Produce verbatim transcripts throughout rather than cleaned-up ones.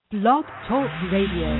Blog Talk Radio.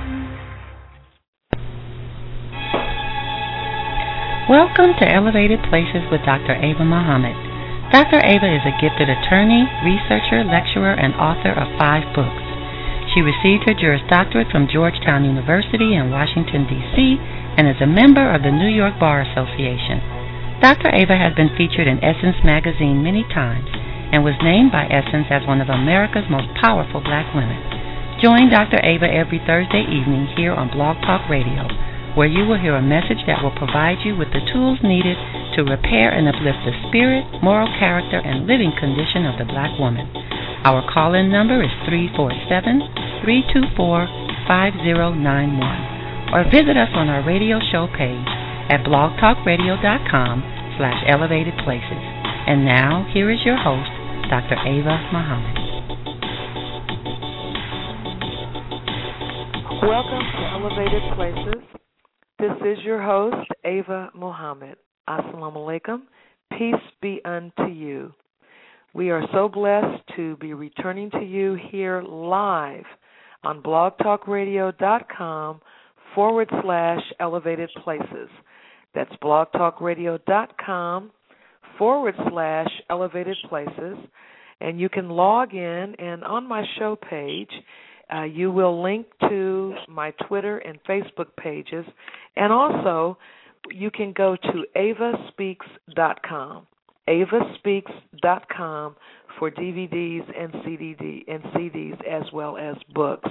Welcome to Elevated Places with Doctor Ava Muhammad. Doctor Ava is a gifted attorney, researcher, lecturer, and author of five books. She received her Juris Doctorate from Georgetown University in Washington, D C, and is a member of the New York Bar Association. Doctor Ava has been featured in Essence magazine many times and was named by Essence as one of America's most powerful black women. Join Doctor Ava every Thursday evening here on Blog Talk Radio, where you will hear a message that will provide you with the tools needed to repair and uplift the spirit, moral character, and living condition of the black woman. Our call-in number is three four seven, three two four, five zero nine one, or visit us on our radio show page at blogtalkradio.com slash elevated places. And now, here is your host, Doctor Ava Muhammad. Welcome to Elevated Places. This is your host, Ava Muhammad. Assalamu alaikum. Peace be unto you. We are so blessed to be returning to you here live on blogtalkradio.com forward slash elevated places. That's blogtalkradio.com forward slash elevated places. And you can log in, and on my show page, Uh, you will link to my Twitter and Facebook pages, and also you can go to ava speaks dot com, ava speaks dot com for D V Ds and C D and C Ds as well as books.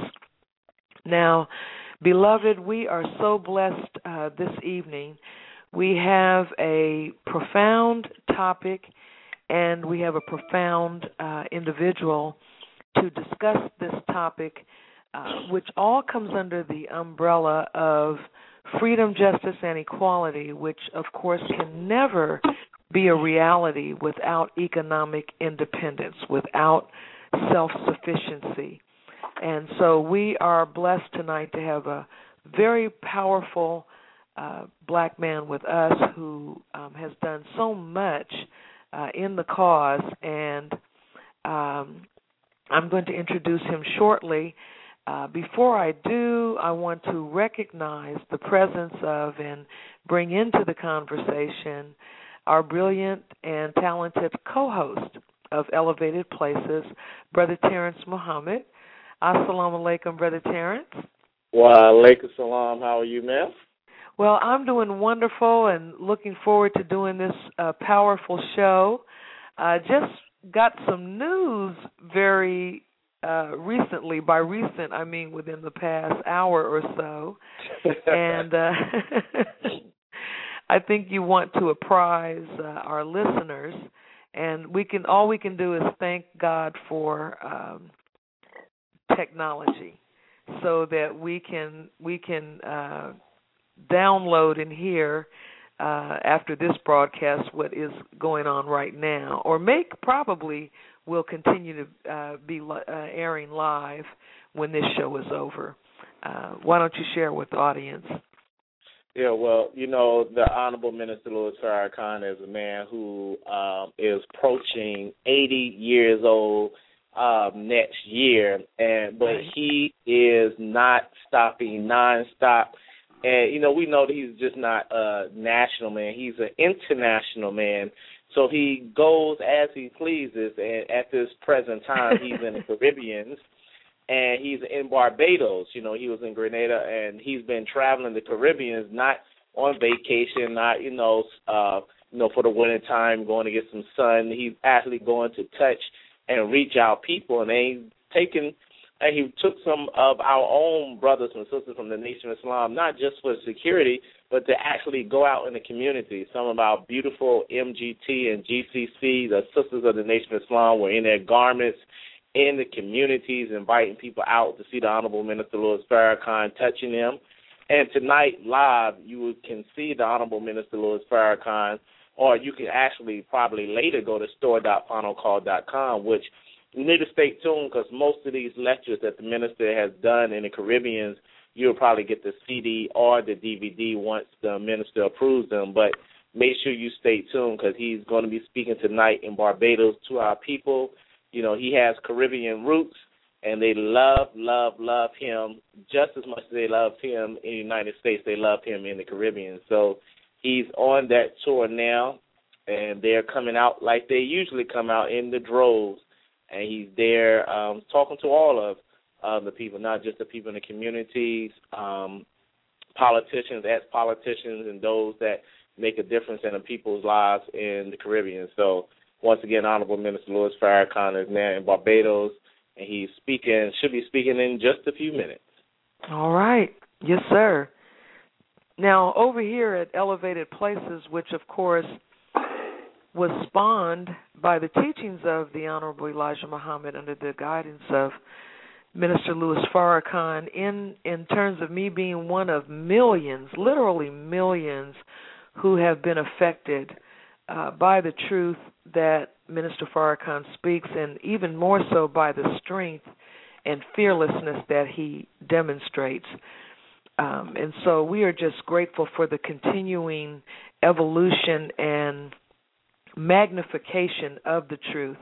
Now, beloved, we are so blessed uh, this evening. We have a profound topic, and we have a profound uh, individual to discuss this topic, uh, which all comes under the umbrella of freedom, justice, and equality, which, of course, can never be a reality without economic independence, without self-sufficiency. And so we are blessed tonight to have a very powerful uh, black man with us who um, has done so much uh, in the cause, and um, I'm going to introduce him shortly. Uh, before I do, I want to recognize the presence of and bring into the conversation our brilliant and talented co-host of Elevated Places, Brother Terrence Muhammad. Assalamu alaikum, Brother Terrence. Wa alaikum salam. How are you, ma'am? Well, I'm doing wonderful and looking forward to doing this uh, powerful show. Uh, just got some news very uh, recently. By recent, I mean within the past hour or so. And uh, I think you want to apprise uh, our listeners. And we can all we can do is thank God for um, technology, so that we can we can uh, download and hear Uh, after this broadcast what is going on right now, or make probably will continue to uh, be li- uh, airing live when this show is over. Uh, why don't you share with the audience? Yeah, well, you know, the Honorable Minister Louis Farrakhan is a man who um, is approaching eighty years old um, next year, and but he is not stopping nonstop. And, you know, we know that he's just not a national man. He's an international man. So he goes as he pleases. And at this present time, he's in the Caribbean, and he's in Barbados. You know, he was in Grenada, and he's been traveling the Caribbean, not on vacation, not, you know, uh, you know, for the winter time, going to get some sun. He's actually going to touch and reach out people, and they taking And he took some of our own brothers and sisters from the Nation of Islam, not just for security, but to actually go out in the community. Some of our beautiful M G T and G C C, the Sisters of the Nation of Islam, were in their garments in the communities, inviting people out to see the Honorable Minister Louis Farrakhan, touching them. And tonight, live, you can see the Honorable Minister Louis Farrakhan, or you can actually probably later go to store dot final call dot com, which you need to stay tuned, because most of these lectures that the minister has done in the Caribbean, you'll probably get the C D or the D V D once the minister approves them. But make sure you stay tuned, because he's going to be speaking tonight in Barbados to our people. You know, he has Caribbean roots, and they love, love, love him just as much as they loved him in the United States. They loved him in the Caribbean. So he's on that tour now, and they're coming out like they usually come out in the droves, and he's there um, talking to all of uh, the people, not just the people in the communities, um, politicians, ex-politicians, and those that make a difference in the people's lives in the Caribbean. So once again, Honorable Minister Louis Farrakhan is now in Barbados, and he's speaking, should be speaking in just a few minutes. All right. Yes, sir. Now, over here at Elevated Places, which, of course, was spawned by the teachings of the Honorable Elijah Muhammad under the guidance of Minister Louis Farrakhan, in, in terms of me being one of millions, literally millions, who have been affected uh, by the truth that Minister Farrakhan speaks, and even more so by the strength and fearlessness that he demonstrates. Um, and so we are just grateful for the continuing evolution and magnification of the truth.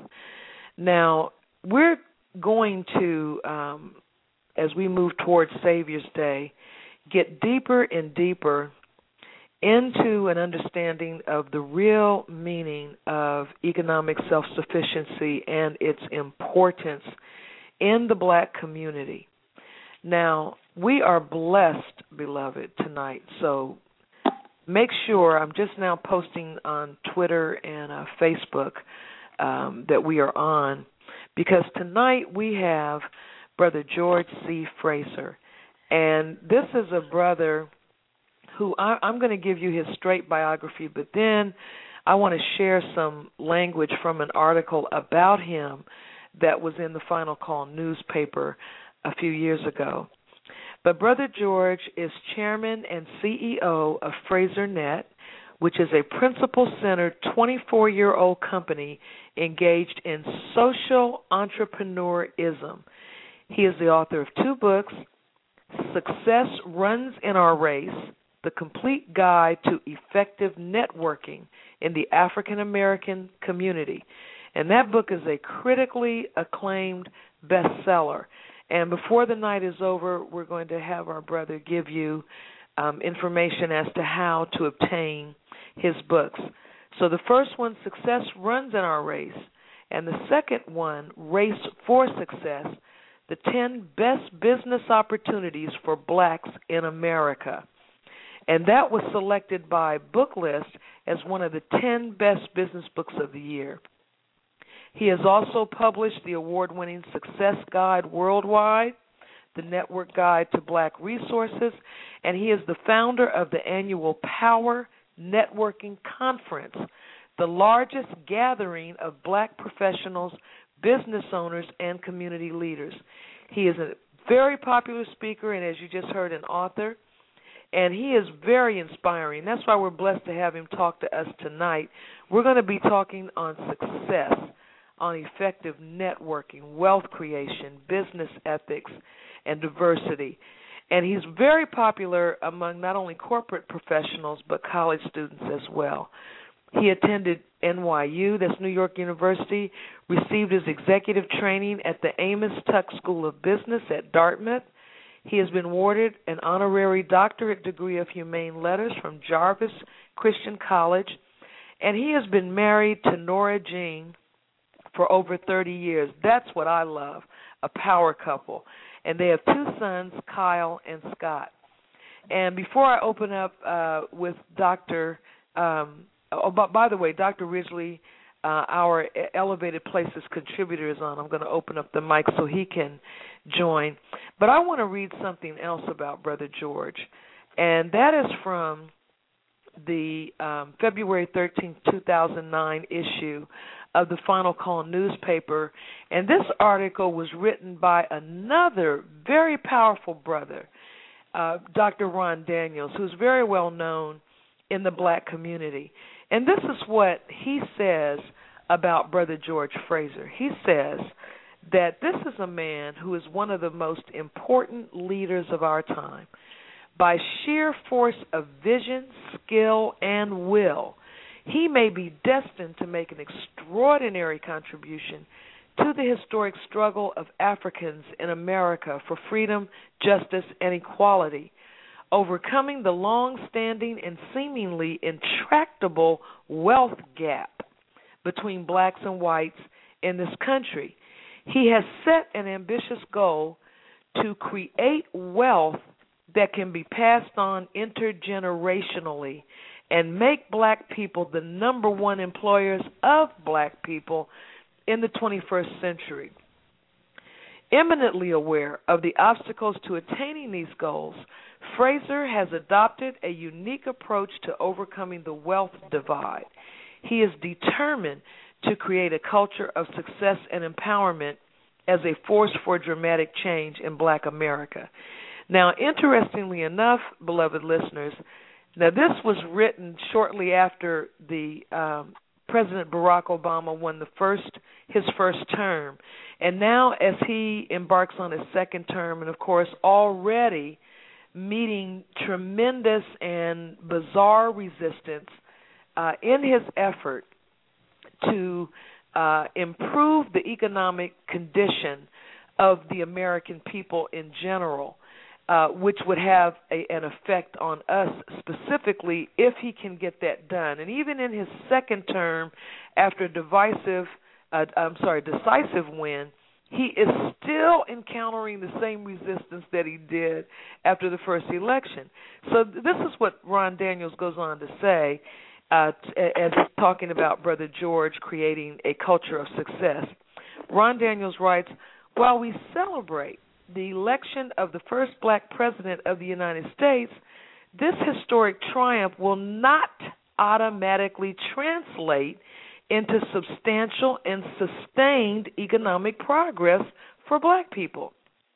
Now, we're going to, um, as we move towards Savior's Day, get deeper and deeper into an understanding of the real meaning of economic self-sufficiency and its importance in the black community. Now, we are blessed, beloved, tonight, so make sure, I'm just now posting on Twitter and uh, Facebook um, that we are on, because tonight we have Brother George C. Fraser, and this is a brother who I, I'm going to give you his straight biography, but then I want to share some language from an article about him that was in the Final Call newspaper a few years ago. But Brother George is chairman and C E O of FraserNet, which is a principle-centered twenty-four-year-old company engaged in social entrepreneurism. He is the author of two books, Success Runs in Our Race, The Complete Guide to Effective Networking in the African American Community. And that book is a critically acclaimed bestseller. And before the night is over, we're going to have our brother give you um, information as to how to obtain his books. So the first one, Success Runs in Our Race, and the second one, Race for Success, the ten Best Business Opportunities for Blacks in America. And that was selected by Booklist as one of the ten best business books of the year. He has also published the award-winning Success Guide Worldwide, the Network Guide to Black Resources, and he is the founder of the annual Power Networking Conference, the largest gathering of black professionals, business owners, and community leaders. He is a very popular speaker and, as you just heard, an author. And he is very inspiring. That's why we're blessed to have him talk to us tonight. We're going to be talking on success, on effective networking, wealth creation, business ethics, and diversity. And he's very popular among not only corporate professionals but college students as well. He attended N Y U, that's New York University, received his executive training at the Amos Tuck School of Business at Dartmouth. He has been awarded an honorary doctorate degree of humane letters from Jarvis Christian College, and he has been married to Nora Jean for over thirty years. That's what I love, a power couple. And they have two sons, Kyle and Scott. And before I open up uh, with Doctor Um, oh, but by the way, Doctor Ridgely, uh, our Elevated Places contributor, is on. I'm going to open up the mic so he can join. But I want to read something else about Brother George, and that is from the um, February thirteenth, two thousand nine issue of the Final Call newspaper. And this article was written by another very powerful brother, uh, Doctor Ron Daniels, who's very well known in the black community. And this is what he says about Brother George Fraser. He says that this is a man who is one of the most important leaders of our time. By sheer force of vision, skill, and will, he may be destined to make an extraordinary contribution to the historic struggle of Africans in America for freedom, justice, and equality, overcoming the long-standing and seemingly intractable wealth gap between blacks and whites in this country. He has set an ambitious goal to create wealth that can be passed on intergenerationally and make black people the number one employers of black people in the twenty-first century. Eminently aware of the obstacles to attaining these goals, Fraser has adopted a unique approach to overcoming the wealth divide. He is determined to create a culture of success and empowerment as a force for dramatic change in black America. Now, interestingly enough, beloved listeners, now this was written shortly after the um, President Barack Obama won the first his first term. And now as he embarks on his second term, and of course already meeting tremendous and bizarre resistance uh, in his effort to uh, improve the economic condition of the American people in general, uh, which would have a, an effect on us specifically if he can get that done. And even in his second term, after a divisive, uh, I'm sorry, decisive win, he is still encountering the same resistance that he did after the first election. So this is what Ron Daniels goes on to say uh, as he's talking about Brother George creating a culture of success. Ron Daniels writes, while we celebrate the election of the first black president of the United States, this historic triumph will not automatically translate into substantial and sustained economic progress for black people.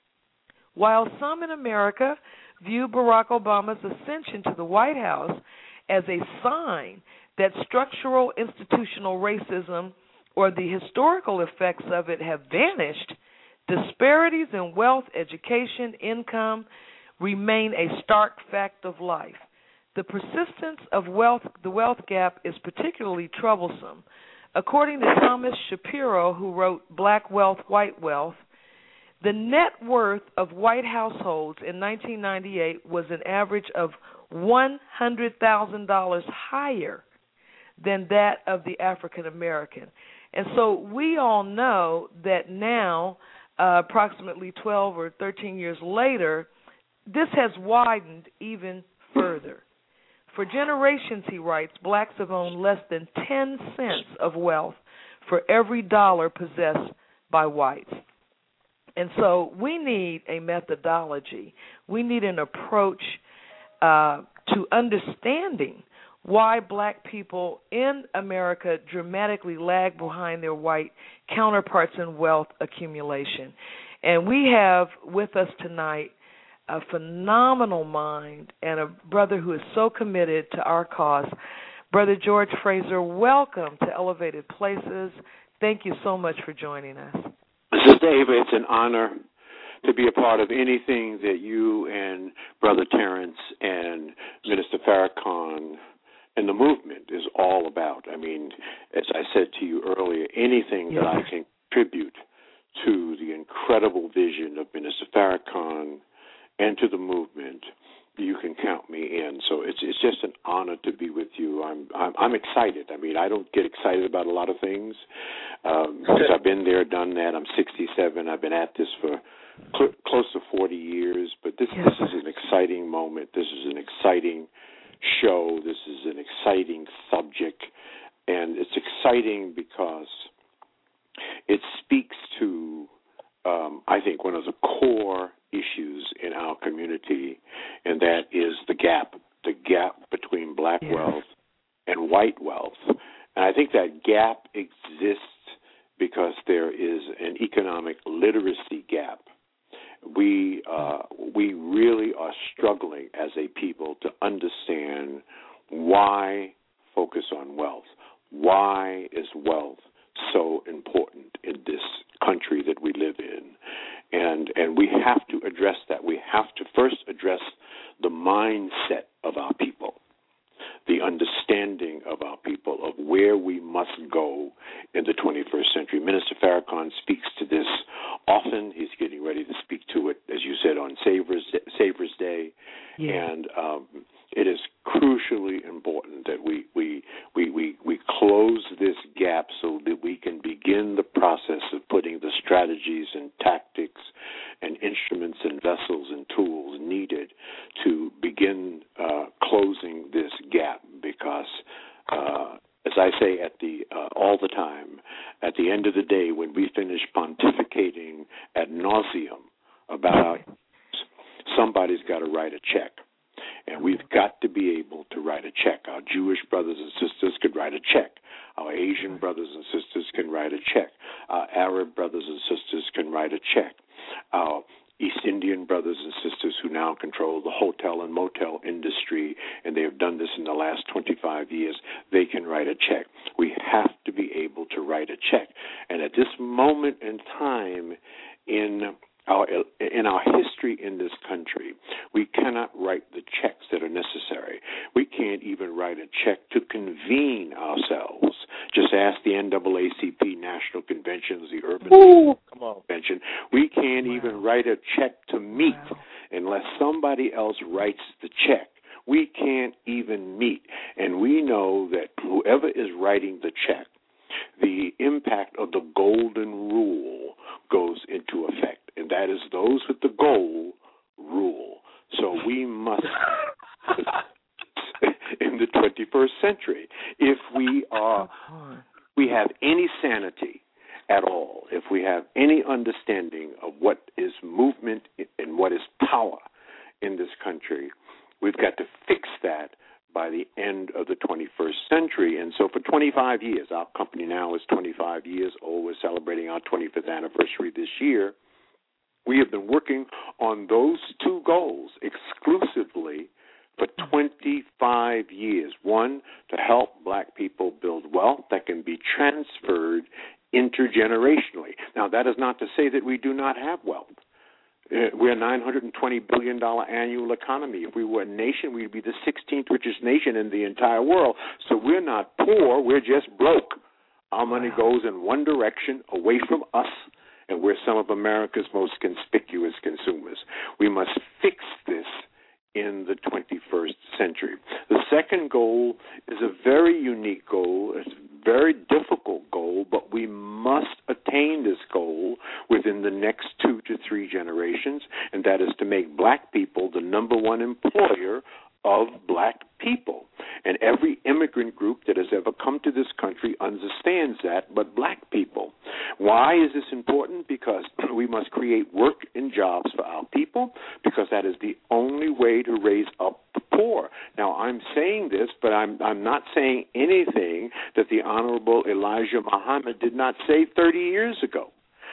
While some in America view Barack Obama's ascension to the White House as a sign that structural institutional racism or the historical effects of it have vanished, disparities in wealth, education, income remain a stark fact of life. The persistence of wealth, the wealth gap is particularly troublesome. According to Thomas Shapiro, who wrote Black Wealth, White Wealth, the net worth of white households in nineteen ninety-eight was an average of one hundred thousand dollars higher than that of the African American. And so we all know that now, uh, approximately twelve or thirteen years later, this has widened even further. For generations, he writes, blacks have owned less than ten cents of wealth for every dollar possessed by whites. And so we need a methodology. We need an approach uh, to understanding why black people in America dramatically lag behind their white counterparts in wealth accumulation. And we have with us tonight a phenomenal mind and a brother who is so committed to our cause. Brother George Fraser, welcome to Elevated Places. Thank you so much for joining us. Sister Ava, it's an honor to be a part of anything that you and Brother Terrence and Minister Farrakhan and the movement is all about. I mean, as I said to you earlier, anything yes. that I can contribute to the incredible vision of Minister Farrakhan and to the movement, you can count me in. So it's it's just an honor to be with you. I'm I'm, I'm excited. I mean, I don't get excited about a lot of things um, because I've been there, done that. I'm sixty-seven. I've been at this for cl- close to forty years. But this this is an exciting moment. This is an exciting show. This is an exciting subject, and it's exciting because it speaks to, um, I think, one of the core issues in our community, and that is the gap, the gap between black yes. wealth and white wealth. And I think that gap exists because there is an economic literacy gap. We uh, we really are struggling as a people to understand why focus on wealth. Why is wealth so important in this country that we live in? And and we have to address that. We have to first address the mindset of our people, the understanding of our people of where we must go in the twenty-first century. Minister Farrakhan speaks Yeah. And um, it is crucially important that we, we, we, we, we close this gap so that we can begin the process of putting the strategies and tactics and instruments and vessels and tools needed to begin uh, closing this gap, because uh, as I say at the uh, all the time, at the end of the day, when we finish pontificating ad nauseum about our, somebody's got to write a check. And we've got to be able to write a check. Our Jewish brothers and sisters can write a check. Our Asian brothers and sisters can write a check. Our Arab brothers and sisters can write a check. Our East Indian brothers and sisters who now control the hotel and motel industry, and they have done this in the last twenty-five years, they can write a check. We have to be able to write a check. And at this moment in time in our in our history in this country, we cannot write the checks that are necessary. We can't even write a check to convene ourselves. Just ask the N double A C P National Conventions, the Urban Ooh, come on. Convention. We can't wow. even write a check to meet wow. unless somebody else writes the check. We can't even meet. And we know that whoever is writing the check, the impact of the golden rule goes into effect, and that is those with the goal rule. So we must, in the twenty-first century, if we are, we have any sanity at all, if we have any understanding of what is movement and what is power in this country, we've got to fix that by the end of the twenty-first century. And so for twenty-five years, our company now is twenty-five years old. We're celebrating our twenty-fifth anniversary this year. We have been working on those two goals exclusively for twenty-five years. One, to help black people build wealth that can be transferred intergenerationally. Now, that is not to say that we do not have wealth. We're a nine hundred twenty billion dollars annual economy. If we were a nation, we'd be the sixteenth richest nation in the entire world. So we're not poor, we're just broke. Our money wow. goes in one direction, away from us, and we're some of America's most conspicuous consumers. We must fix this in the twenty-first century. The second goal is a very unique goal. It's a very difficult goal, but we must attain this goal within the next two to three generations, and that is to make black people the number one employer of black people. And every immigrant group that has ever come to this country understands that, but black people. Why is this important? Because we must create work and jobs for our people, because that is the only way to raise up the poor. Now, I'm saying this, but I'm, I'm not saying anything that the Honorable Elijah Muhammad did not say thirty years ago.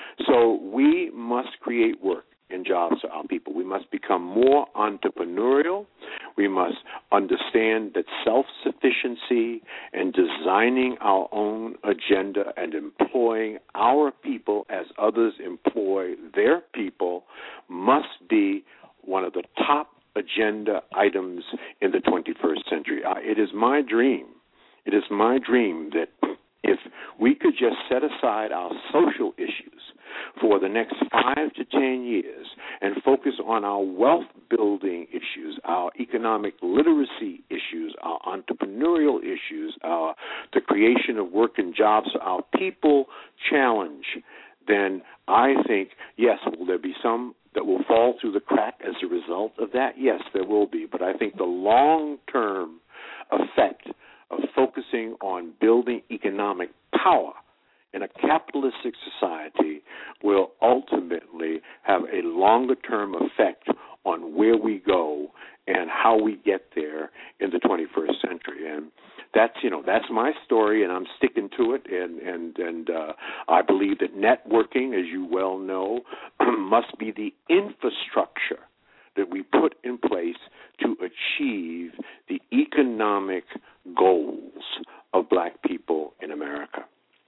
So we must create work and jobs for our people. We must become more entrepreneurial. We must understand that self-sufficiency and designing our own agenda and employing our people as others employ their people must be one of the top agenda items in the twenty-first century. It is my dream, it is my dream that if we could just set aside our social issues for the next five to ten years and focus on our wealth-building issues, our economic literacy issues, our entrepreneurial issues, our the creation of work and jobs for our people challenge, then I think, yes, will there be some that will fall through the crack as a result of that? Yes, there will be. But I think the long-term effect of focusing on building economic power in a capitalistic society will ultimately have a longer-term effect on where we go and how we get there in the twenty-first century. And that's, you know, that's my story, and I'm sticking to it. And and and uh, I believe that networking, as you well know, must be the infrastructure that we put in place to achieve the economic goals of black people in America.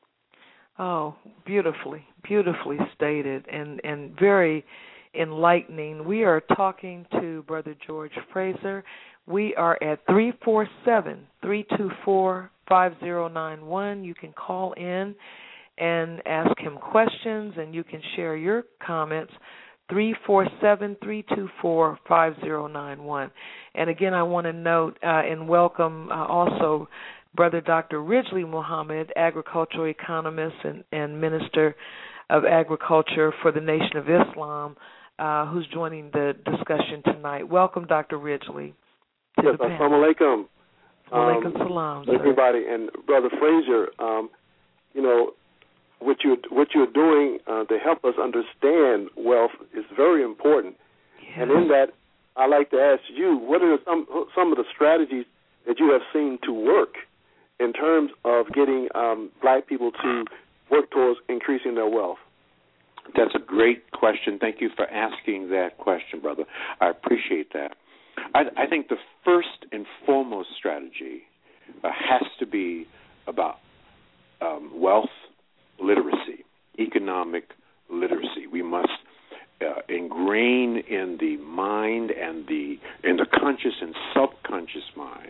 Oh, beautifully, beautifully stated, and, and very enlightening. We are talking to Brother George Fraser. We are at three four seven, three two four, five zero nine one. You can call in and ask him questions, and you can share your comments three four seven, three two four, five zero nine one. And again, I want to note uh, and welcome uh, also Brother Doctor Ridgely Muhammad, agricultural economist and, and minister of agriculture for the Nation of Islam, uh, who's joining the discussion tonight. Welcome, Doctor Ridgely. Yes, assalamu alaikum. Walaikum salam, sir. Everybody, and Brother Frazier, um, you know, what you what you're doing uh, to help us understand wealth is very important. Yes. And in that, I like to ask you, what are some some of the strategies that you have seen to work in terms of getting um, black people to work towards increasing their wealth? That's a great question. Thank you for asking that question, brother. I appreciate that. I, I think the first and foremost strategy uh, has to be about um, wealth literacy, economic literacy. We must uh, ingrain in the mind and the in the conscious and subconscious mind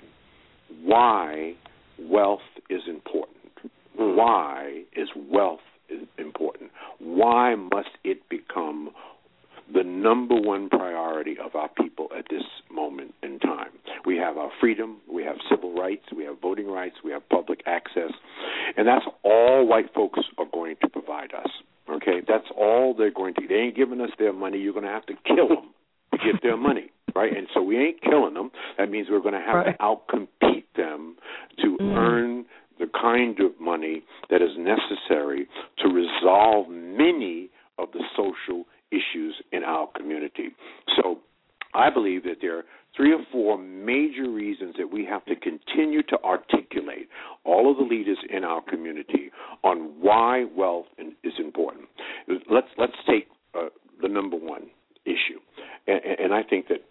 why wealth is important. Why is wealth important? Why must it become the number one priority of our people at this moment in time? We have our freedom, we have civil rights, we have voting rights, we have public access, and that's all white folks are going to provide us, okay? That's all they're going to. They ain't giving us their money. You're going to have to kill them to get their money, right? And so we ain't killing them. That means we're going to have right. to outcompete them to mm. earn the kind of money that is necessary to resolve many of the social issues in our community. So I believe that there are three or four major reasons that we have to continue to articulate, all of the leaders in our community, on why wealth is important. Let's let's take uh, the number one issue. And, and I think that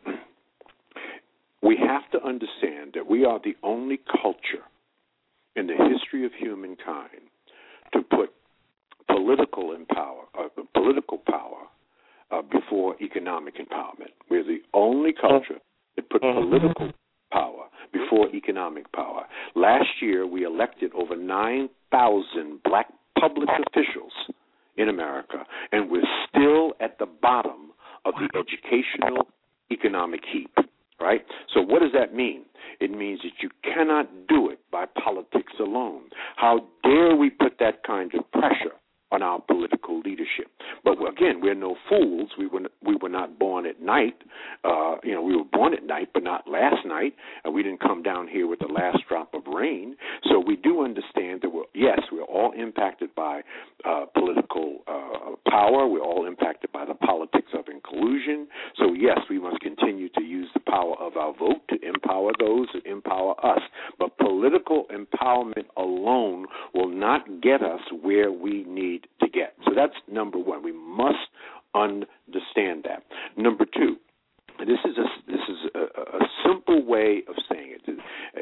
we have to understand that we are the only culture in the history of humankind to put political empower, uh, political power uh, before economic empowerment. We're the only culture that put political power before economic power. Last year, we elected over nine thousand black public officials in America, and we're still at the bottom of the educational economic heap, right? So what does that mean? It means that you cannot do it by politics alone. How dare we put that kind of pressure on our political leadership? But again, we're no fools. We were we were not born at night. Uh, you know, we were born at night, but not last night. Uh, we didn't come down here with the last drop of rain. So we do understand that we're yes, we're all impacted by uh, political uh, power. We're all impacted by the politics of inclusion. So yes, we must continue to use the power of our vote to empower those that empower us. But political empowerment alone will not get us where we need to get. So that's number one. We must understand that. Number two, this is a this is a, a simple way of saying it.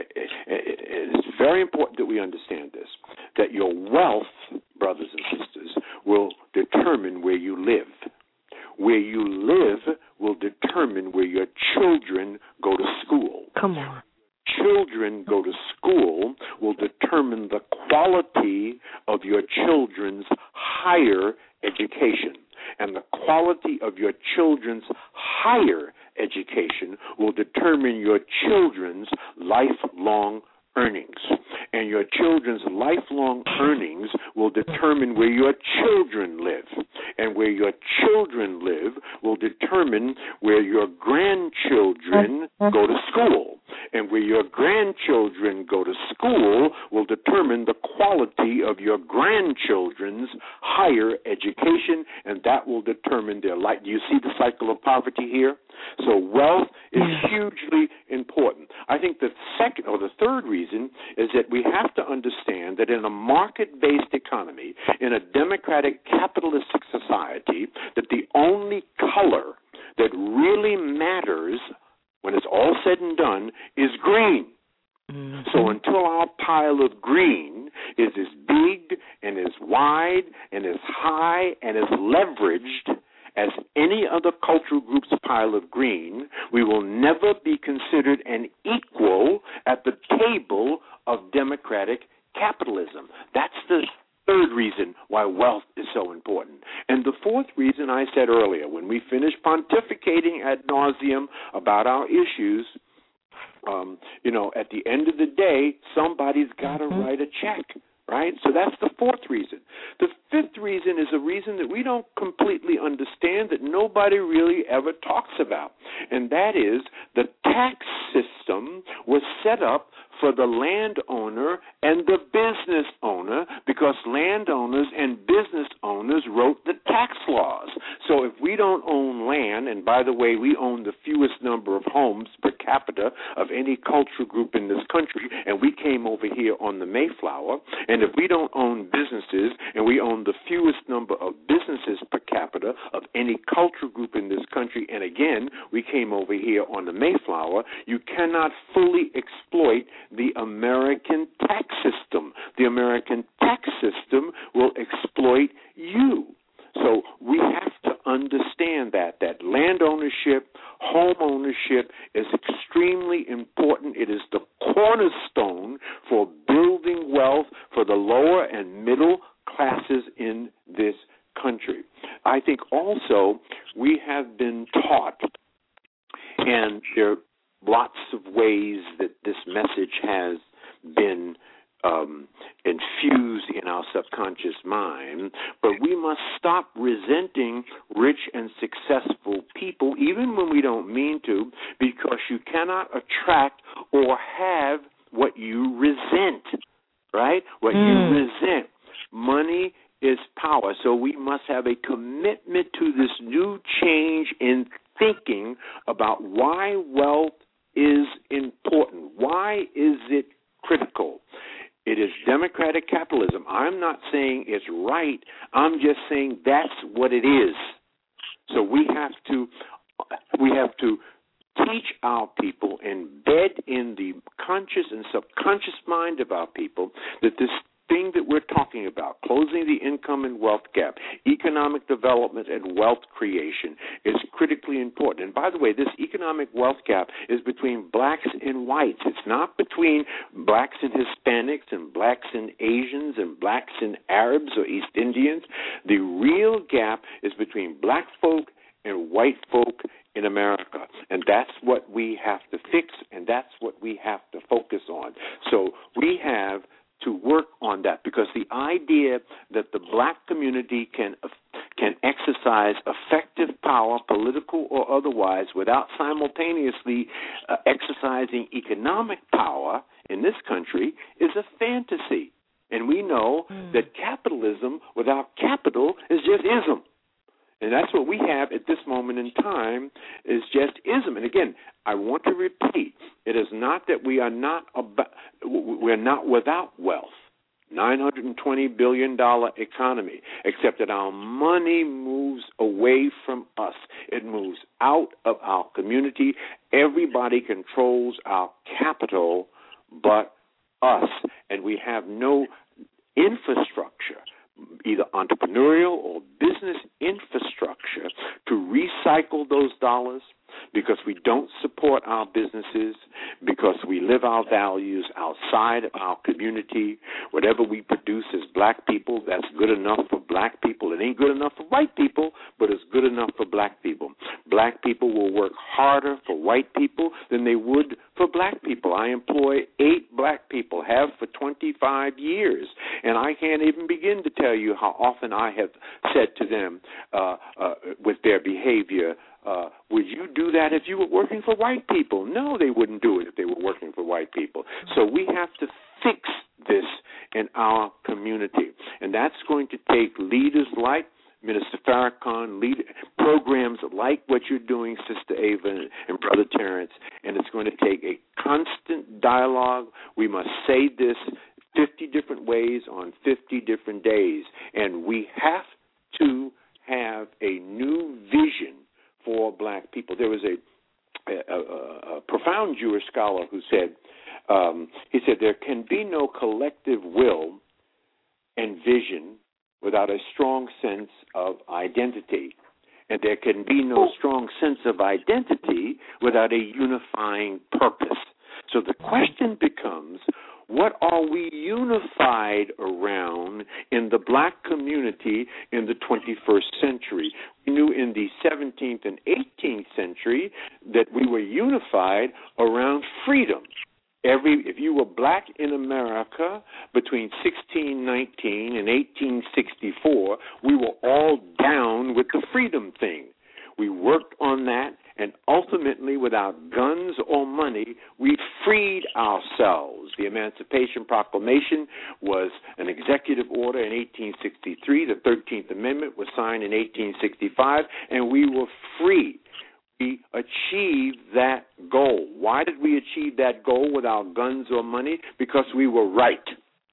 It's very important that we understand this, that your wealth, brothers and sisters, will determine where you live. Where you live will determine where your children go to school. Come on. Children go to school will determine the quality of your children's higher education. And the quality of your children's higher education will determine your children's lifelong earnings. And your children's lifelong earnings will determine where your children live. And where your children live will determine where your grandchildren go to school. And where your grandchildren go to school will determine the quality of your grandchildren's higher education, and that will determine their life. Do you see the cycle of poverty here? So wealth is hugely important. I think the second or the third reason is that we have to understand that in a market-based economy, in a democratic capitalistic society, that the only color that really matters when it's all said and done is green. Mm-hmm. So until our pile of green is as big and as wide and as high and as leveraged as any other cultural group's pile of green, we will never be considered an equal at the table of democratic capitalism. That's the third reason why wealth is so important. And the fourth reason I said earlier, when we finish pontificating ad nauseum about our issues, um, you know, at the end of the day, somebody's got to mm-hmm. write a check, right? So that's the fourth reason. The fifth reason is a reason that we don't completely understand, that nobody really ever talks about, and that is the tax system was set up for the landowner and the business owner, because landowners and business owners wrote the tax laws. So if we don't own land, and by the way, we own the fewest number of homes per capita of any cultural group in this country, and we came over here on the Mayflower, and if we don't own businesses, and we own the fewest number of businesses per capita of any cultural group in this country, and again, we came over here on the Mayflower, you cannot fully exploit the American tax system. The American tax system will exploit you. So we have to understand that, that land ownership, home ownership is extremely important. It is the cornerstone for building wealth for the lower and middle classes in this country. I think also we have been taught, and there are lots of ways that this message has been um, infused in our subconscious mind, but we must stop resenting rich and successful people, even when we don't mean to, because you cannot attract or have what you resent, right? What mm. you resent. Money is power, so we must have a commitment to this new change in thinking about why wealth is important. Why is it critical? It is democratic capitalism. I'm not saying it's right. I'm just saying that's what it is. So we have to we have to teach our people, embed in the conscious and subconscious mind of our people, that this thing that we're talking about, closing the income and wealth gap, economic development and wealth creation, is critically important. And by the way, this economic wealth gap is between blacks and whites. It's not between blacks and Hispanics and blacks and Asians and blacks and Arabs or East Indians. The real gap is between black folk and white folk in America. And that's what we have to fix, and that's what we have to focus on. So we have to work on that, because the idea that the black community can can exercise effective power, political or otherwise, without simultaneously uh, exercising economic power in this country is a fantasy. And we know mm. that capitalism without capital is just ism. And that's what we have at this moment in time, is just ism. And again, I want to repeat, it is not that we are not about, we're not without wealth. nine hundred twenty billion dollars economy, except that our money moves away from us. It moves out of our community. Everybody controls our capital but us. And we have no infrastructure, either entrepreneurial or business infrastructure, to recycle those dollars, because we don't support our businesses, because we live our values outside of our community. Whatever we produce as black people, that's good enough for black people. It ain't good enough for white people, but it's good enough for black people. Black people will work harder for white people than they would for black people. I employ eight black people, have for twenty-five years, and I can't even begin to tell you how often I have said to them uh, uh, with their behavior, Uh, would you do that if you were working for white people? No, they wouldn't do it if they were working for white people. So we have to fix this in our community. And that's going to take leaders like Minister Farrakhan, lead, programs like what you're doing, Sister Ava and, and Brother Terrence. And it's going to take a constant dialogue. We must say this fifty different ways on fifty different days. And we have to have a new vision for black people. There was a, a, a, a profound Jewish scholar who said, um, he said, there can be no collective will and vision without a strong sense of identity. And there can be no strong sense of identity without a unifying purpose. So the question becomes, What are we unified around in the black community in the twenty-first century? We knew in the seventeenth and eighteenth century that we were unified around freedom. Every, if you were black in America between sixteen nineteen and eighteen sixty-four, we were all down with the freedom thing. We worked on that, and ultimately, without guns or money, we freed ourselves. The Emancipation Proclamation was an executive order in eighteen sixty-three. The thirteenth Amendment was signed in eighteen sixty-five, and we were free. We achieved that goal. Why did we achieve that goal without guns or money? Because we were right.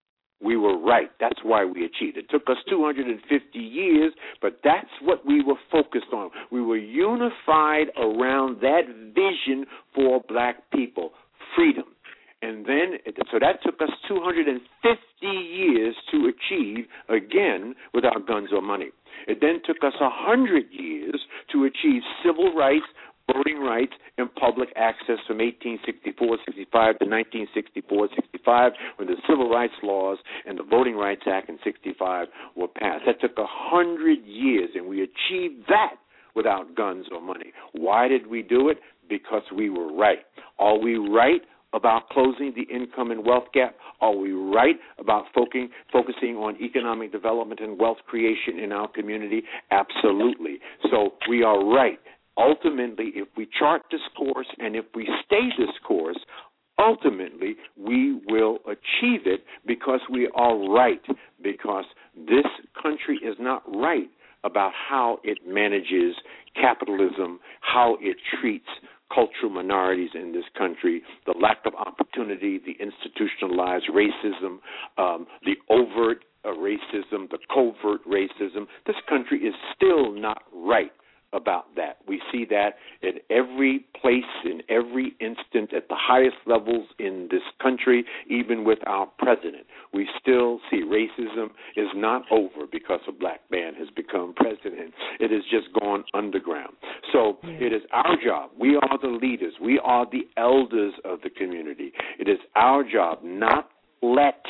We were right. That's why we achieved it. It took us two hundred fifty years, but that's what we were focused on. We were unified around that vision for black people, freedom. And then, so that took us two hundred fifty years to achieve, again, without guns or money. It then took us one hundred years to achieve civil rights, voting rights, and public access from eighteen sixty-four sixty-five to nineteen sixty-four sixty-five, when the Civil Rights Laws and the Voting Rights Act in sixty-five were passed. That took one hundred years, and we achieved that without guns or money. Why did we do it? Because we were right. Are we right about closing the income and wealth gap? Are we right about focusing, focusing on economic development and wealth creation in our community? Absolutely. So we are right. Ultimately, if we chart this course and if we stay this course, ultimately we will achieve it because we are right, because this country is not right about how it manages capitalism, how it treats cultural minorities in this country, the lack of opportunity, the institutionalized racism, um, the overt uh, racism, the covert racism. This country is still not right about that. We see that in every place, in every instant, at the highest levels in this country, even with our president. We still see racism is not over because a black man has become president. It has just gone underground. So yeah. It is our job. We are the leaders. We are the elders of the community. It is our job not let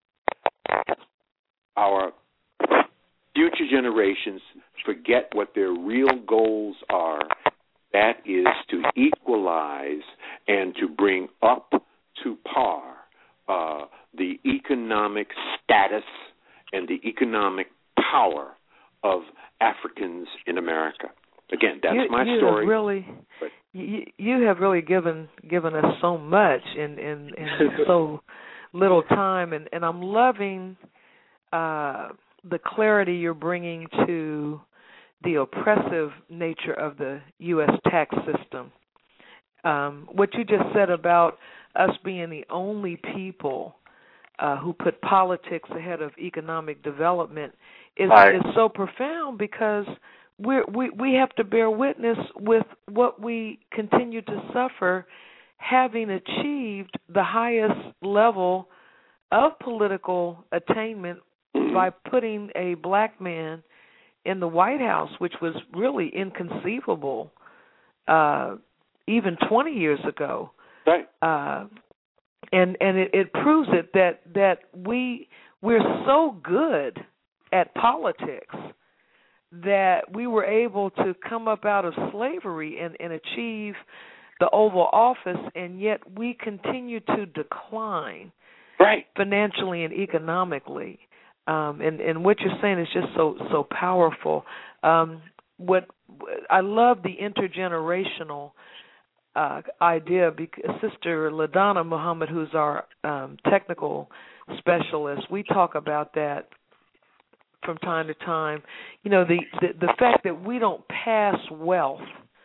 our future generations forget what their real goals are. That is to equalize and to bring up to par uh, the economic status and the economic power of Africans in America. Again, that's you, my you story. Have really, but, you, you have really given given us so much in, in, in so little time, and, and I'm loving uh, the clarity you're bringing to the oppressive nature of the U S tax system. Um, what you just said about us being the only people uh, who put politics ahead of economic development is, right. is so profound, because we're, we we have to bear witness with what we continue to suffer, having achieved the highest level of political attainment by putting a black man in the White House, which was really inconceivable uh, even twenty years ago. Right. Uh, and and it, it proves it that that we we're so good at politics that we were able to come up out of slavery and, and achieve the Oval Office, and yet we continue to decline, right, financially and economically. Um, and, and what you're saying is just so so powerful. Um, what I love the intergenerational uh, idea. Because Sister LaDonna Muhammad, who's our um, technical specialist, we talk about that from time to time. You know, the the, the fact that we don't pass wealth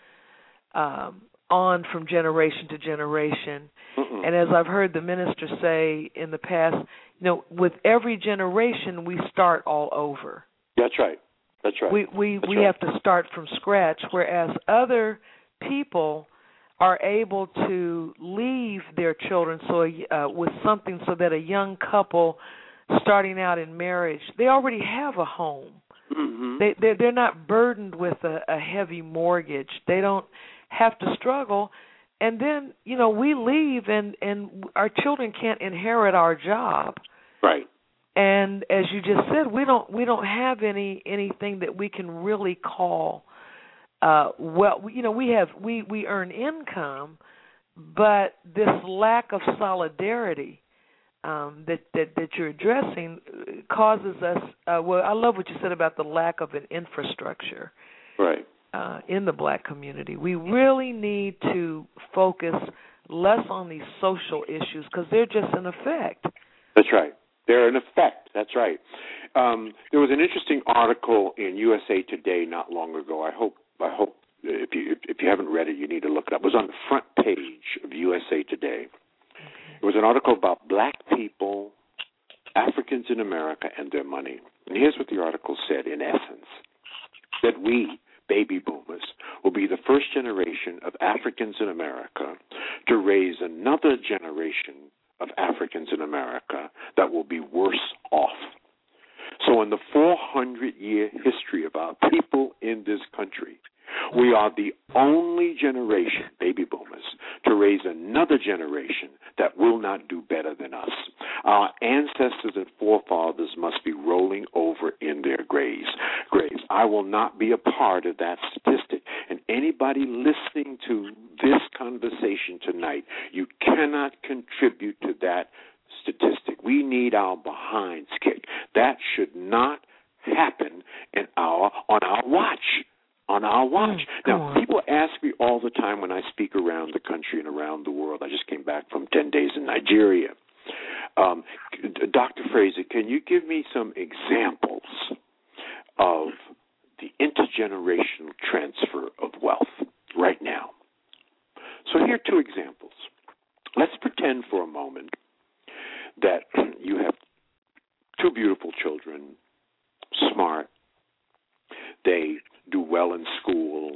um, on from generation to generation. Mm-mm. And as I've heard the minister say in the past, you know, with every generation we start all over. That's right. That's right. We we, That's we right. have to start from scratch, whereas other people are able to leave their children so uh, with something so that a young couple starting out in marriage, they already have a home. Mm-hmm. They they're, they're not burdened with a, a heavy mortgage. They don't have to struggle. and then, you know, we leave and, and our children can't inherit our job. Right. And as you just said, we don't we don't have any anything that we can really call uh, well. You know, we have we, we earn income, but this lack of solidarity um, that, that that you're addressing causes us. Uh, well, I love what you said about the lack of an infrastructure. Right. Uh, in the black community, we really need to focus less on these social issues because they're just an effect. That's right. They're an effect. That's right. Um, there was an interesting article in U S A Today not long ago. I hope I hope if you if you haven't read it, you need to look it up. It was on the front page of U S A Today. It was an article about black people, Africans in America, and their money. And here's what the article said, in essence, that we, baby boomers, will be the first generation of Africans in America to raise another generation of Africans in America that will be worse off. So in the four hundred year history of our people in this country, we are the only generation, baby boomers, to raise another generation that will not do better than us. Our ancestors and forefathers must be rolling over in their graves. Graves. I will not be a part of that statistic. And anybody listening to this conversation tonight, you cannot contribute to that statistic. We need our behinds kicked. That should not happen in our on our watch. On our watch. Mm, now, on. People ask me all the time when I speak around the country and around the world. I just came back from ten days in Nigeria. Um, Doctor Fraser, can you give me some examples of the intergenerational transfer of wealth right now? So here are two examples. Let's pretend for a moment that you have two beautiful children, smart, they do well in school,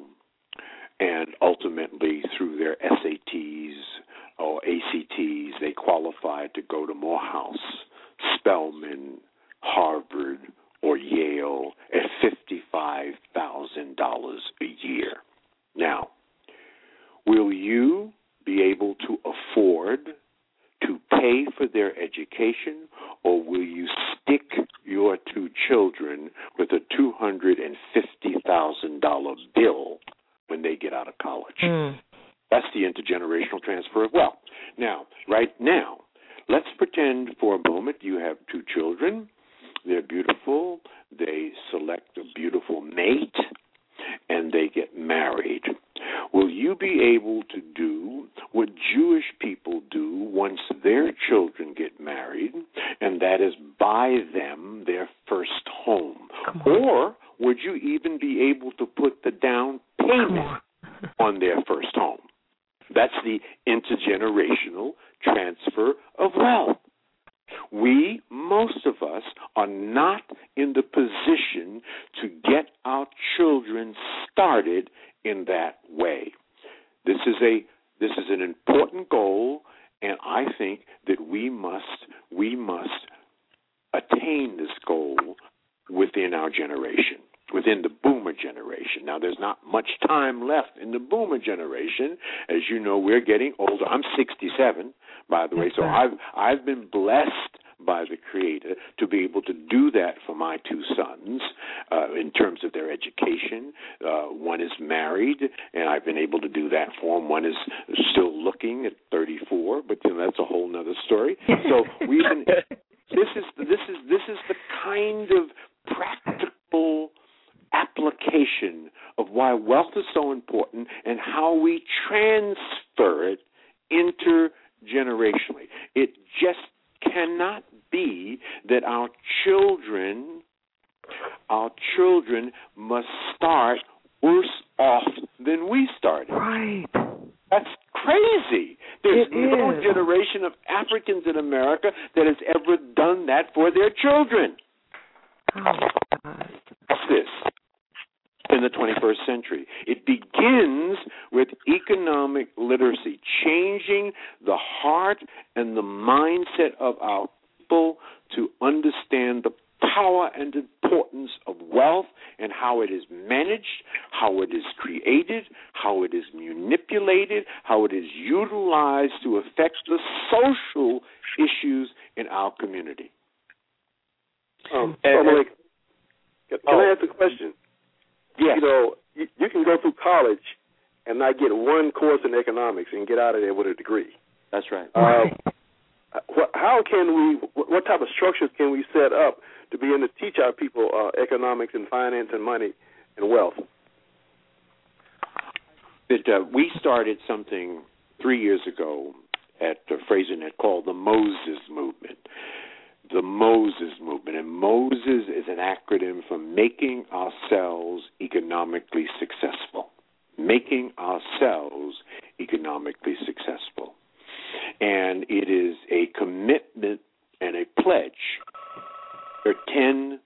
and ultimately through their S A Ts or A C Ts, they qualified to go to Morehouse, Spelman, Harvard, or Yale at fifty-five thousand dollars a year. Now, will you be able to afford to pay for their education, or will you stick your two children with a two hundred fifty thousand dollars bill when they get out of college? Mm. That's the intergenerational transfer of wealth. Now, right now, let's pretend for a moment you have two children. They're beautiful. They select a beautiful mate, and they get married. Will you be able to do what Jewish people do once their children get married, and that is buy them their first home? Or would you even be able to put the down payment on their first home? That's the intergenerational transfer of wealth. We, most of us, are not in the position to get our children started in that way. This is a this is an important goal, and I think that we must we must attain this goal within our generation, within the boomer generation. Now, there's not much time left in the boomer generation. As you know, we're getting older. I'm sixty-seven, by the way, so I've I've been blessed by the Creator to be able to do that for my two sons uh, in terms of their education. Uh, one is married, and I've been able to do that for him. One is still looking at thirty-four, but you know, that's a whole other story. So we've been. This is this is this is the kind of practical application of why wealth is so important and how we transfer it intergenerationally. It just cannot be that our children, our children must start worse off than we started. Right. That's crazy. There's it no is. generation of Africans in America that has ever done that for their children. Oh, my God. What's this? In the twenty-first century. It begins with economic literacy, changing the heart and the mindset of our people to understand the power and importance of wealth and how it is managed, how it is created, how it is manipulated, how it is utilized to affect the social issues in our community. Um, and, and, can oh, I ask a question? Yes. You know, you, you can go through college and not get one course in economics and get out of there with a degree. That's right. Uh, what, how can we, what type of structures can we set up to be able to teach our people uh, economics and finance and money and wealth? That uh, we started something three years ago at uh, FraserNet called the Moses Movement. The Moses Movement. And Moses is an acronym for Making Ourselves Economically Successful. Making ourselves economically successful. And it is a commitment and a pledge. There are ten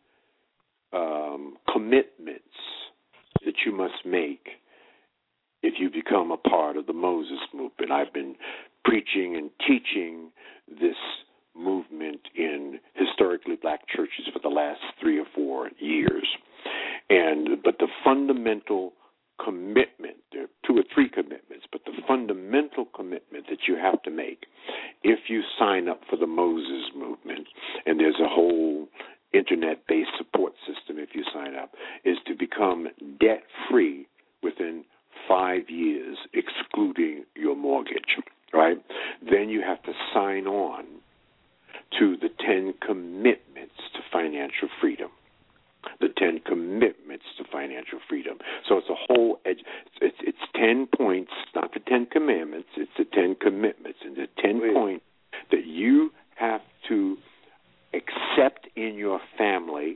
um, commitments that you must make if you become a part of the Moses Movement. I've been preaching and teaching this movement in historically black churches for the last three or four years. And but the fundamental commitment, there are two or three commitments, but the fundamental commitment that you have to make if you sign up for the Moses Movement, and there's a whole internet-based support system if you sign up, is to become debt-free within five years, excluding your mortgage, right? Then you have to sign on to the ten commitments to financial freedom. The ten commitments to financial freedom. So it's a whole, it's, it's, it's ten points, not the ten commandments, it's the ten commitments. And the ten Wait. points that you have to accept in your family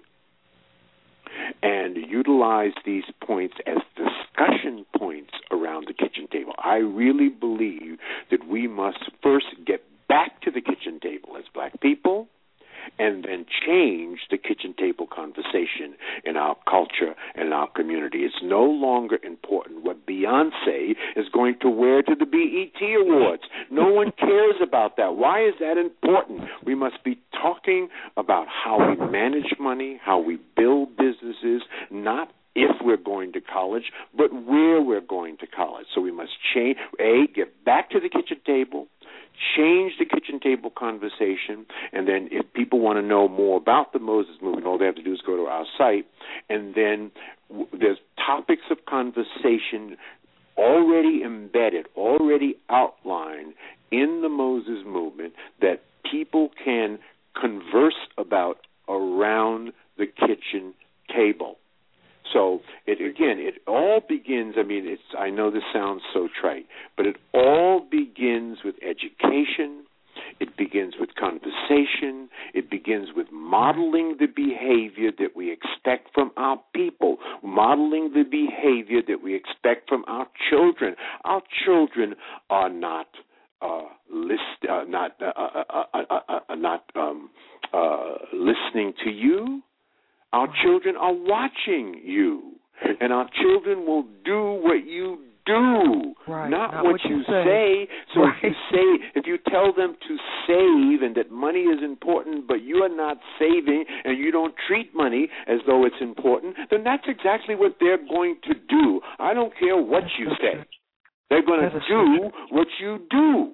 and utilize these points as discussion points around the kitchen table. I really believe that we must first get back to the kitchen table as black people, and then change the kitchen table conversation in our culture and in our community. It's no longer important what Beyonce is going to wear to the B E T Awards. No one cares about that. Why is that important? We must be talking about how we manage money, how we build businesses, not if we're going to college, but where we're going to college. So we must change, A, get back to the kitchen table, change the kitchen table conversation, and then if people want to know more about the Moses Movement, all they have to do is go to our site, and then w- there's topics of conversation already embedded, already outlined in the Moses Movement that people can converse about around the kitchen table. So, it, again, it all begins, I mean, it's, I know this sounds so trite, but it all begins with education. It begins with conversation. It begins with modeling the behavior that we expect from our people, modeling the behavior that we expect from our children. Our children are not uh, list, uh, not uh, uh, uh, uh, uh, not um, uh, listening to you. Our children are watching you, and our children will do what you do, right. not, not what, what you you say. say. So right. if you say, if you tell them to save and that money is important, but you are not saving and you don't treat money as though it's important, then that's exactly what they're going to do. I don't care what that's you so say. True. They're going to that do what you do.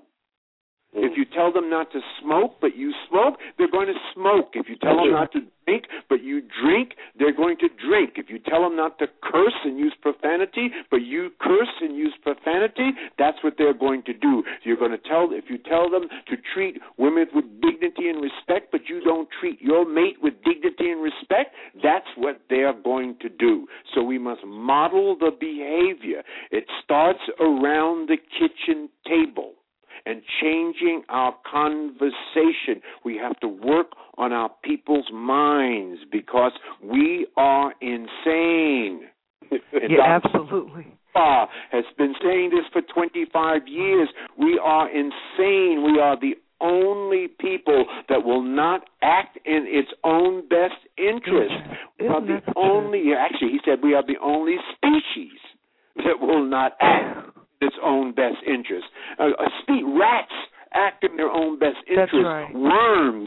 If you tell them not to smoke, but you smoke, they're going to smoke. If you tell them not to drink, but you drink, they're going to drink. If you tell them not to curse and use profanity, but you curse and use profanity, that's what they're going to do. You're going to tell, if you tell them to treat women with dignity and respect, but you don't treat your mate with dignity and respect, that's what they're going to do. So we must model the behavior. It starts around the kitchen table. And changing our conversation. We have to work on our people's minds because we are insane. Yeah, absolutely. Doctor has been saying this for twenty-five years. We are insane. We are the only people that will not act in its own best interest. We are the only, actually, he said we are the only species that will not act its own best interest. Uh, speak, rats act in their own best interest. That's right. Worms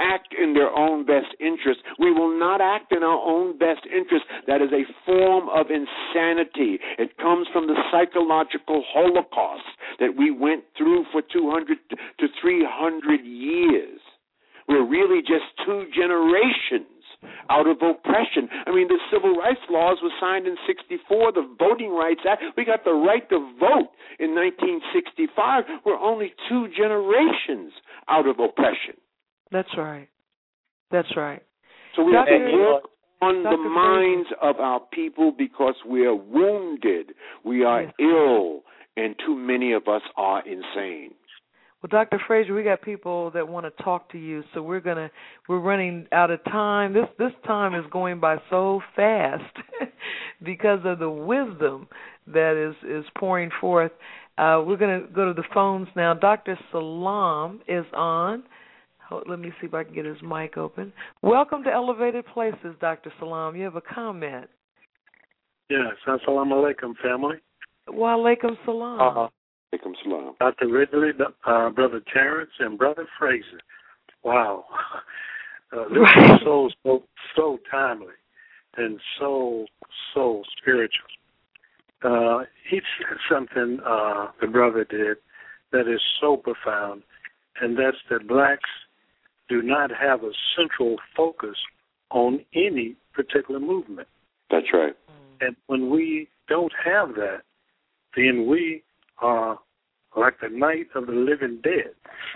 act in their own best interest. We will not act in our own best interest. That is a form of insanity. It comes from the psychological holocaust that we went through for two hundred to three hundred years. We're really just two generations out of oppression. I mean, the civil rights laws were signed in sixty-four, the Voting Rights Act. We got the right to vote in nineteen sixty-five. We're only two generations out of oppression. That's right. That's right. So we have Doctor to work on Doctor the minds of our people because we are wounded, we are yes. ill, and too many of us are insane. Well, Doctor Frazier, we got people that want to talk to you, so we're gonna we're running out of time. This this time is going by so fast because of the wisdom that is is pouring forth. Uh, we're gonna go to the phones now. Doctor Salam is on. Let me see if I can get his mic open. Welcome to Elevated Places, Doctor Salam. You have a comment? Yes. Assalamu alaikum, family. Wa alaikum salam. Uh-huh. Salam. Doctor Ridley, uh, Brother Terrence, and Brother Fraser. Wow. Uh, this right. is so, so, so timely and so, so spiritual. Uh, he said something, uh, the brother did, that is so profound, and that's that blacks do not have a central focus on any particular movement. That's right. And when we don't have that, then we are like the night of the living dead.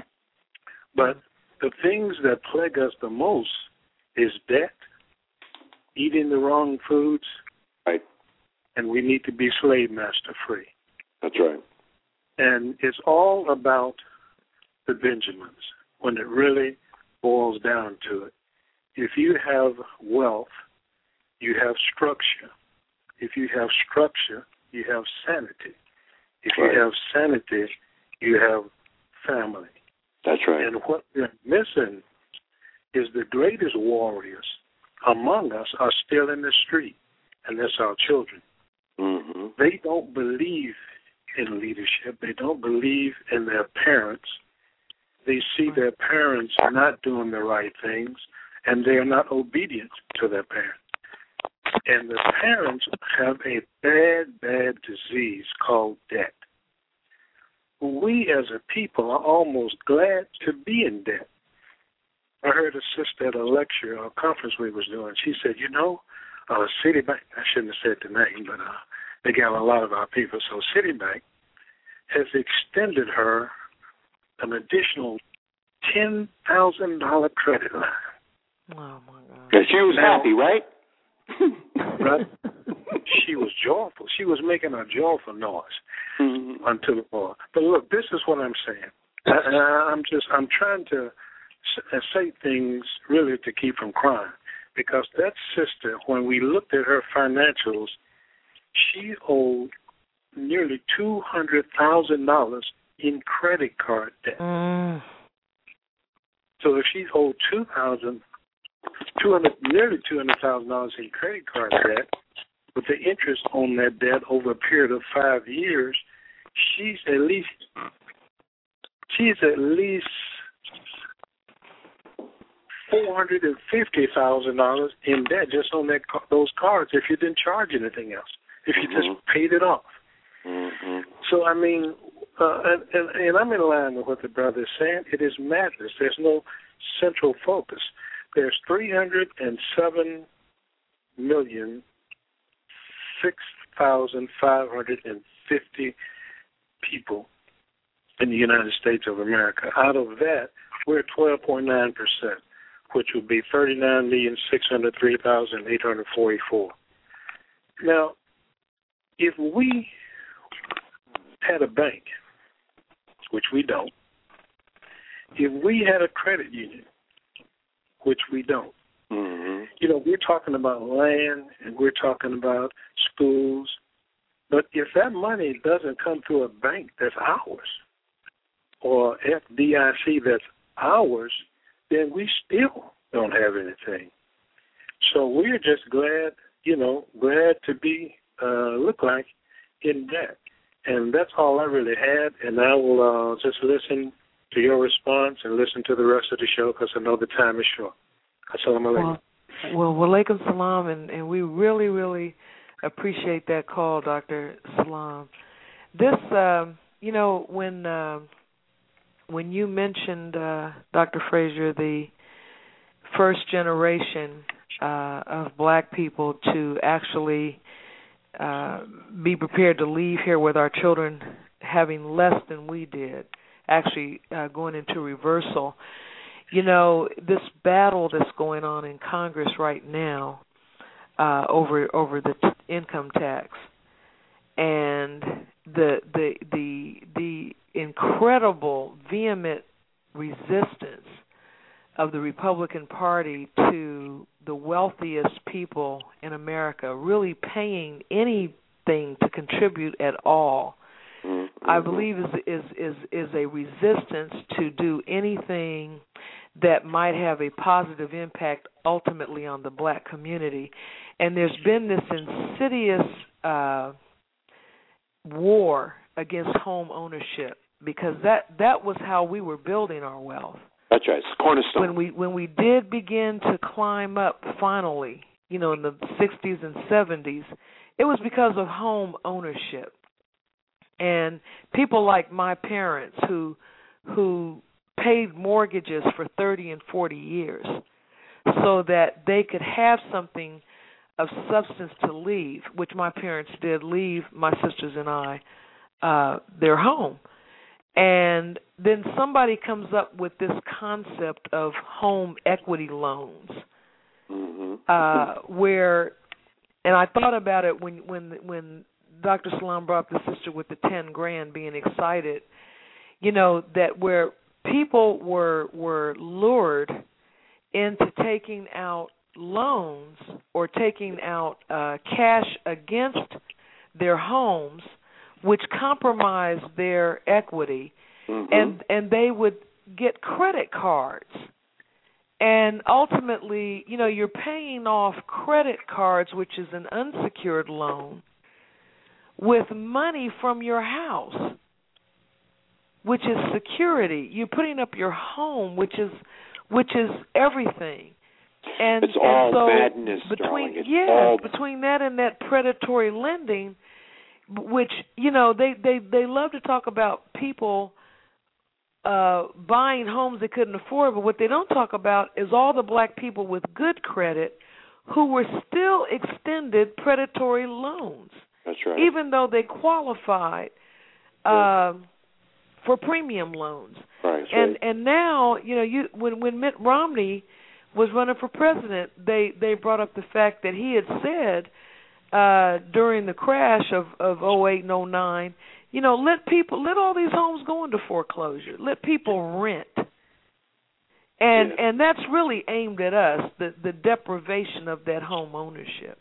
But the things that plague us the most is debt, eating the wrong foods, right, and we need to be slave master free. That's right. And it's all about the Benjamins when it really boils down to it. If you have wealth, you have structure. If you have structure, you have sanity. If right. you have sanity, you have family. That's right. And what we're missing is the greatest warriors among us are still in the street, and that's our children. Mm-hmm. They don't believe in leadership. They don't believe in their parents. They see their parents not doing the right things, and they are not obedient to their parents. And the parents have a bad, bad disease called debt. We as a people are almost glad to be in debt. I heard a sister at a lecture or a conference we was doing. She said, you know, uh, Citibank, I shouldn't have said the name, but uh, they got a lot of our people. So Citibank has extended her an additional ten thousand dollars credit line. Oh, my God. Yeah, she was now, happy, right? Right? She was joyful. She was making a joyful noise mm-hmm. unto the Lord. But look, this is what I'm saying. I, I'm just, I'm trying to say things really to keep from crying, because that sister, when we looked at her financials, she owed nearly two hundred thousand dollars in credit card debt. Mm. So if she owed two thousand, two hundred, nearly two hundred thousand dollars in credit card debt, with the interest on that debt over a period of five years, she's at least she's at least four hundred and fifty thousand dollars in debt just on that those cards. If you didn't charge anything else, if you mm-hmm. just paid it off. Mm-hmm. So I mean, uh, and, and, and I'm in line with what the brother is saying. It is madness. There's no central focus. There's three hundred seven million six thousand five hundred fifty people in the United States of America. Out of that, we're twelve point nine percent, which would be thirty-nine million six hundred three thousand eight hundred forty-four. Now, if we had a bank, which we don't, if we had a credit union, which we don't, mm-hmm. you know, we're talking about land and we're talking about schools, but if that money doesn't come through a bank that's ours, or F D I C that's ours, then we still don't have anything. So we're just glad, you know, glad to be, uh, look like in debt. And that's all I really had, and I will uh, just listen to your response and listen to the rest of the show because I know the time is short. Assalamu alaikum. Well, well, walaikum salam, and, and we really, really appreciate that call, Doctor Salam. This, um, you know, when uh, when you mentioned, uh, Doctor Frazier, the first generation uh, of black people to actually uh, be prepared to leave here with our children having less than we did, actually uh, going into reversal. You know, this battle that's going on in Congress right now uh, over over the t- income tax and the the the the incredible vehement resistance of the Republican Party to the wealthiest people in America really paying anything to contribute at all, mm-hmm. I believe is is is is a resistance to do anything that might have a positive impact ultimately on the black community. And there's been this insidious uh, war against home ownership because that, that was how we were building our wealth. That's right. It's cornerstone. When we when we did begin to climb up finally, you know, in the sixties and seventies, it was because of home ownership. And people like my parents who who paid mortgages for thirty and forty years so that they could have something of substance to leave, which my parents did leave, my sisters and I, uh, their home. And then somebody comes up with this concept of home equity loans, mm-hmm. uh, where, and I thought about it when when when Doctor Salam brought up the sister with the ten grand being excited, you know, that where people were were lured into taking out loans or taking out uh, cash against their homes, which compromised their equity, mm-hmm. and and they would get credit cards. And ultimately, you know, you're paying off credit cards, which is an unsecured loan, with money from your house, which is security. You're putting up your home, which is which is everything. And it's all and so madness, between darling. It's yes, all... between that and that predatory lending, which, you know, they, they, they love to talk about people uh, buying homes they couldn't afford, but what they don't talk about is all the black people with good credit who were still extended predatory loans. That's right. Even though they qualified uh, for premium loans. Right. And right. and now, you know, you when when Mitt Romney was running for president, they, they brought up the fact that he had said uh, during the crash of, of oh eight and oh nine, you know, let people, let all these homes go into foreclosure. Let people rent. And yeah. and that's really aimed at us, the, the deprivation of that home ownership.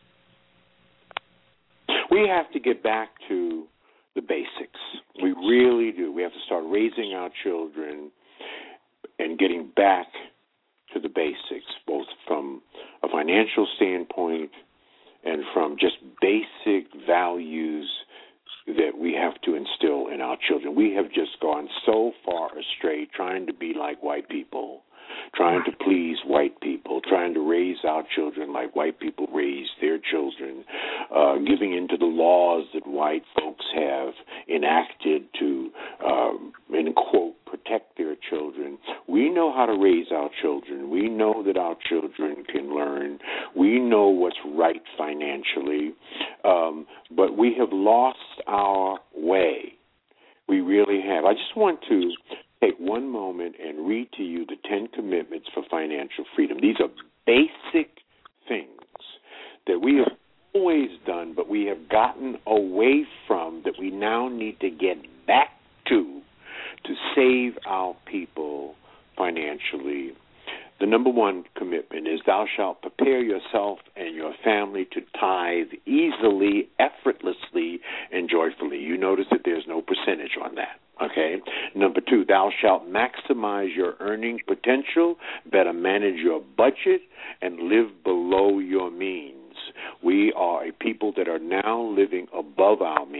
We have to get back to the basics. We really do. We have to start raising our children and getting back to the basics, both from a financial standpoint and from just basic values that we have to instill in our children. We have just gone so far astray trying to be like white people, trying to please white people, trying to raise our children like white people raise their children, uh, giving into the laws that white folks have enacted to, um, in quote, protect their children. We know how to raise our children. We know that our children can learn. We know what's right financially, um, but we have lost our way. We really have. I just want to take one moment and read to you the Ten Commitments for Financial Freedom. These are basic things that we have always done, but we have gotten away from, that we now need to get back to, to save our people financially. The number one commitment is thou shalt prepare yourself and your family to tithe easily, effortlessly, and joyfully. You notice that there's no percentage on that. Okay. Number two, thou shalt maximize your earning potential, better manage your budget, and live below your means. We are a people that are now living above our means.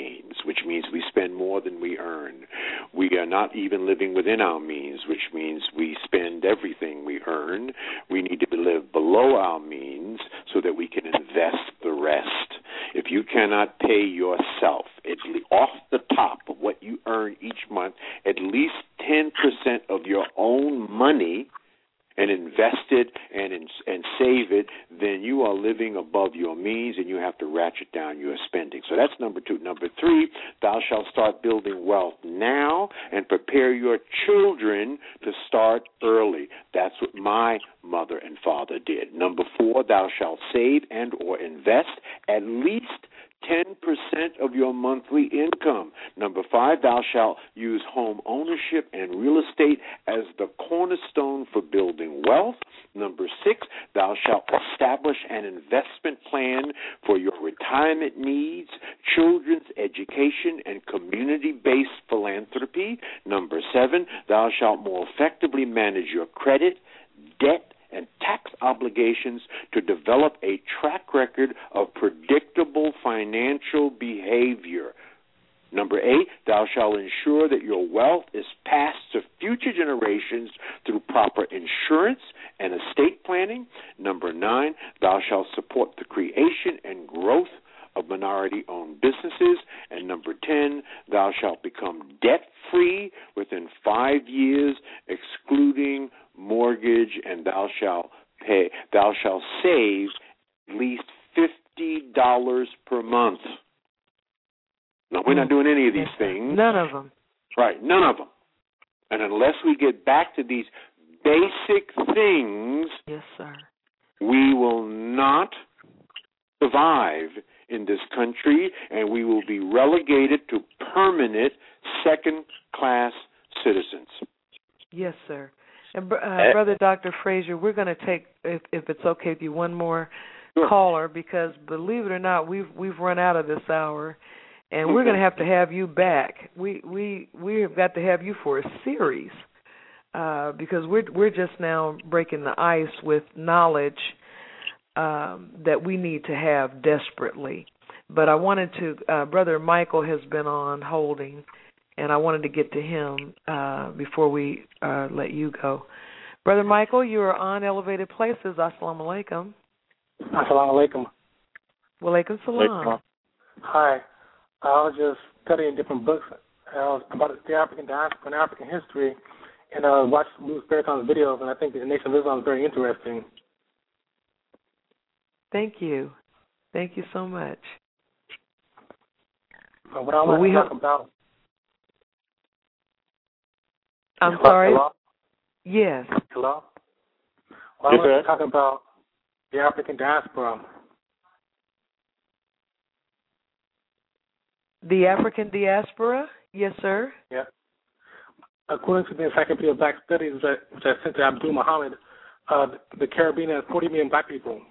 which means we spend more than we earn. We are not even living within our means, which means we spend everything we earn. We need to live below our means so that we can invest the rest. If you cannot pay yourself at le- off the top of what you earn each month, at least ten percent of your own money, and invest it and and save it, then you are living above your means and you have to ratchet down your spending. So that's number two. Number three, thou shalt start building wealth now and prepare your children to start early. That's what my mother and father did. Number four, thou shalt save and or invest at least ten percent of your monthly income. Number five, thou shalt use home ownership and real estate as the cornerstone for building wealth. Number six, thou shalt establish an investment plan for your retirement needs, children's education, and community-based philanthropy. Number seven, thou shalt more effectively manage your credit, debt, and tax obligations to develop a track record of predictable financial behavior. Number eight, thou shalt ensure that your wealth is passed to future generations through proper insurance and estate planning. Number nine, thou shalt support the creation and growth of minority-owned businesses. And number ten, thou shalt become debt-free within five years, excluding mortgage, and thou shalt pay. Thou shalt save at least fifty dollars per month. Now, we're not doing any of these things. None of them. Right, none of them. And unless we get back to these basic things, yes, sir, we will not survive in this country, and we will be relegated to permanent second-class citizens. Yes, sir. And uh, Brother Doctor Frazier, we're going to take, if, if it's okay with you, one more sure. caller, because believe it or not, we've we've run out of this hour, and okay. we're going to have to have you back. We we we have got to have you for a series uh, because we're we're just now breaking the ice with knowledge um, that we need to have desperately. But I wanted to, uh, Brother Michael has been on holding, and I wanted to get to him uh, before we uh, let you go. Brother Michael, you are on Elevated Places. Assalamu alaikum. Assalamu alaikum. Wa alaikum salam. Hi. I was just studying different books uh, about the African diaspora and African history, and I uh, watched Louis Farrakhan's videos, and I think the Nation of Islam is very interesting. Thank you. Thank you so much. Uh, what I want well, to talk have... about... I'm Hello? sorry? Hello? Yes. Hello? Well, I yes, want to talk about the African diaspora. The African diaspora? Yes, sir. Yeah. According to the Encyclopedia of Black Studies, which I, which I sent to Abdul Muhammad, uh, the Caribbean has forty million black people.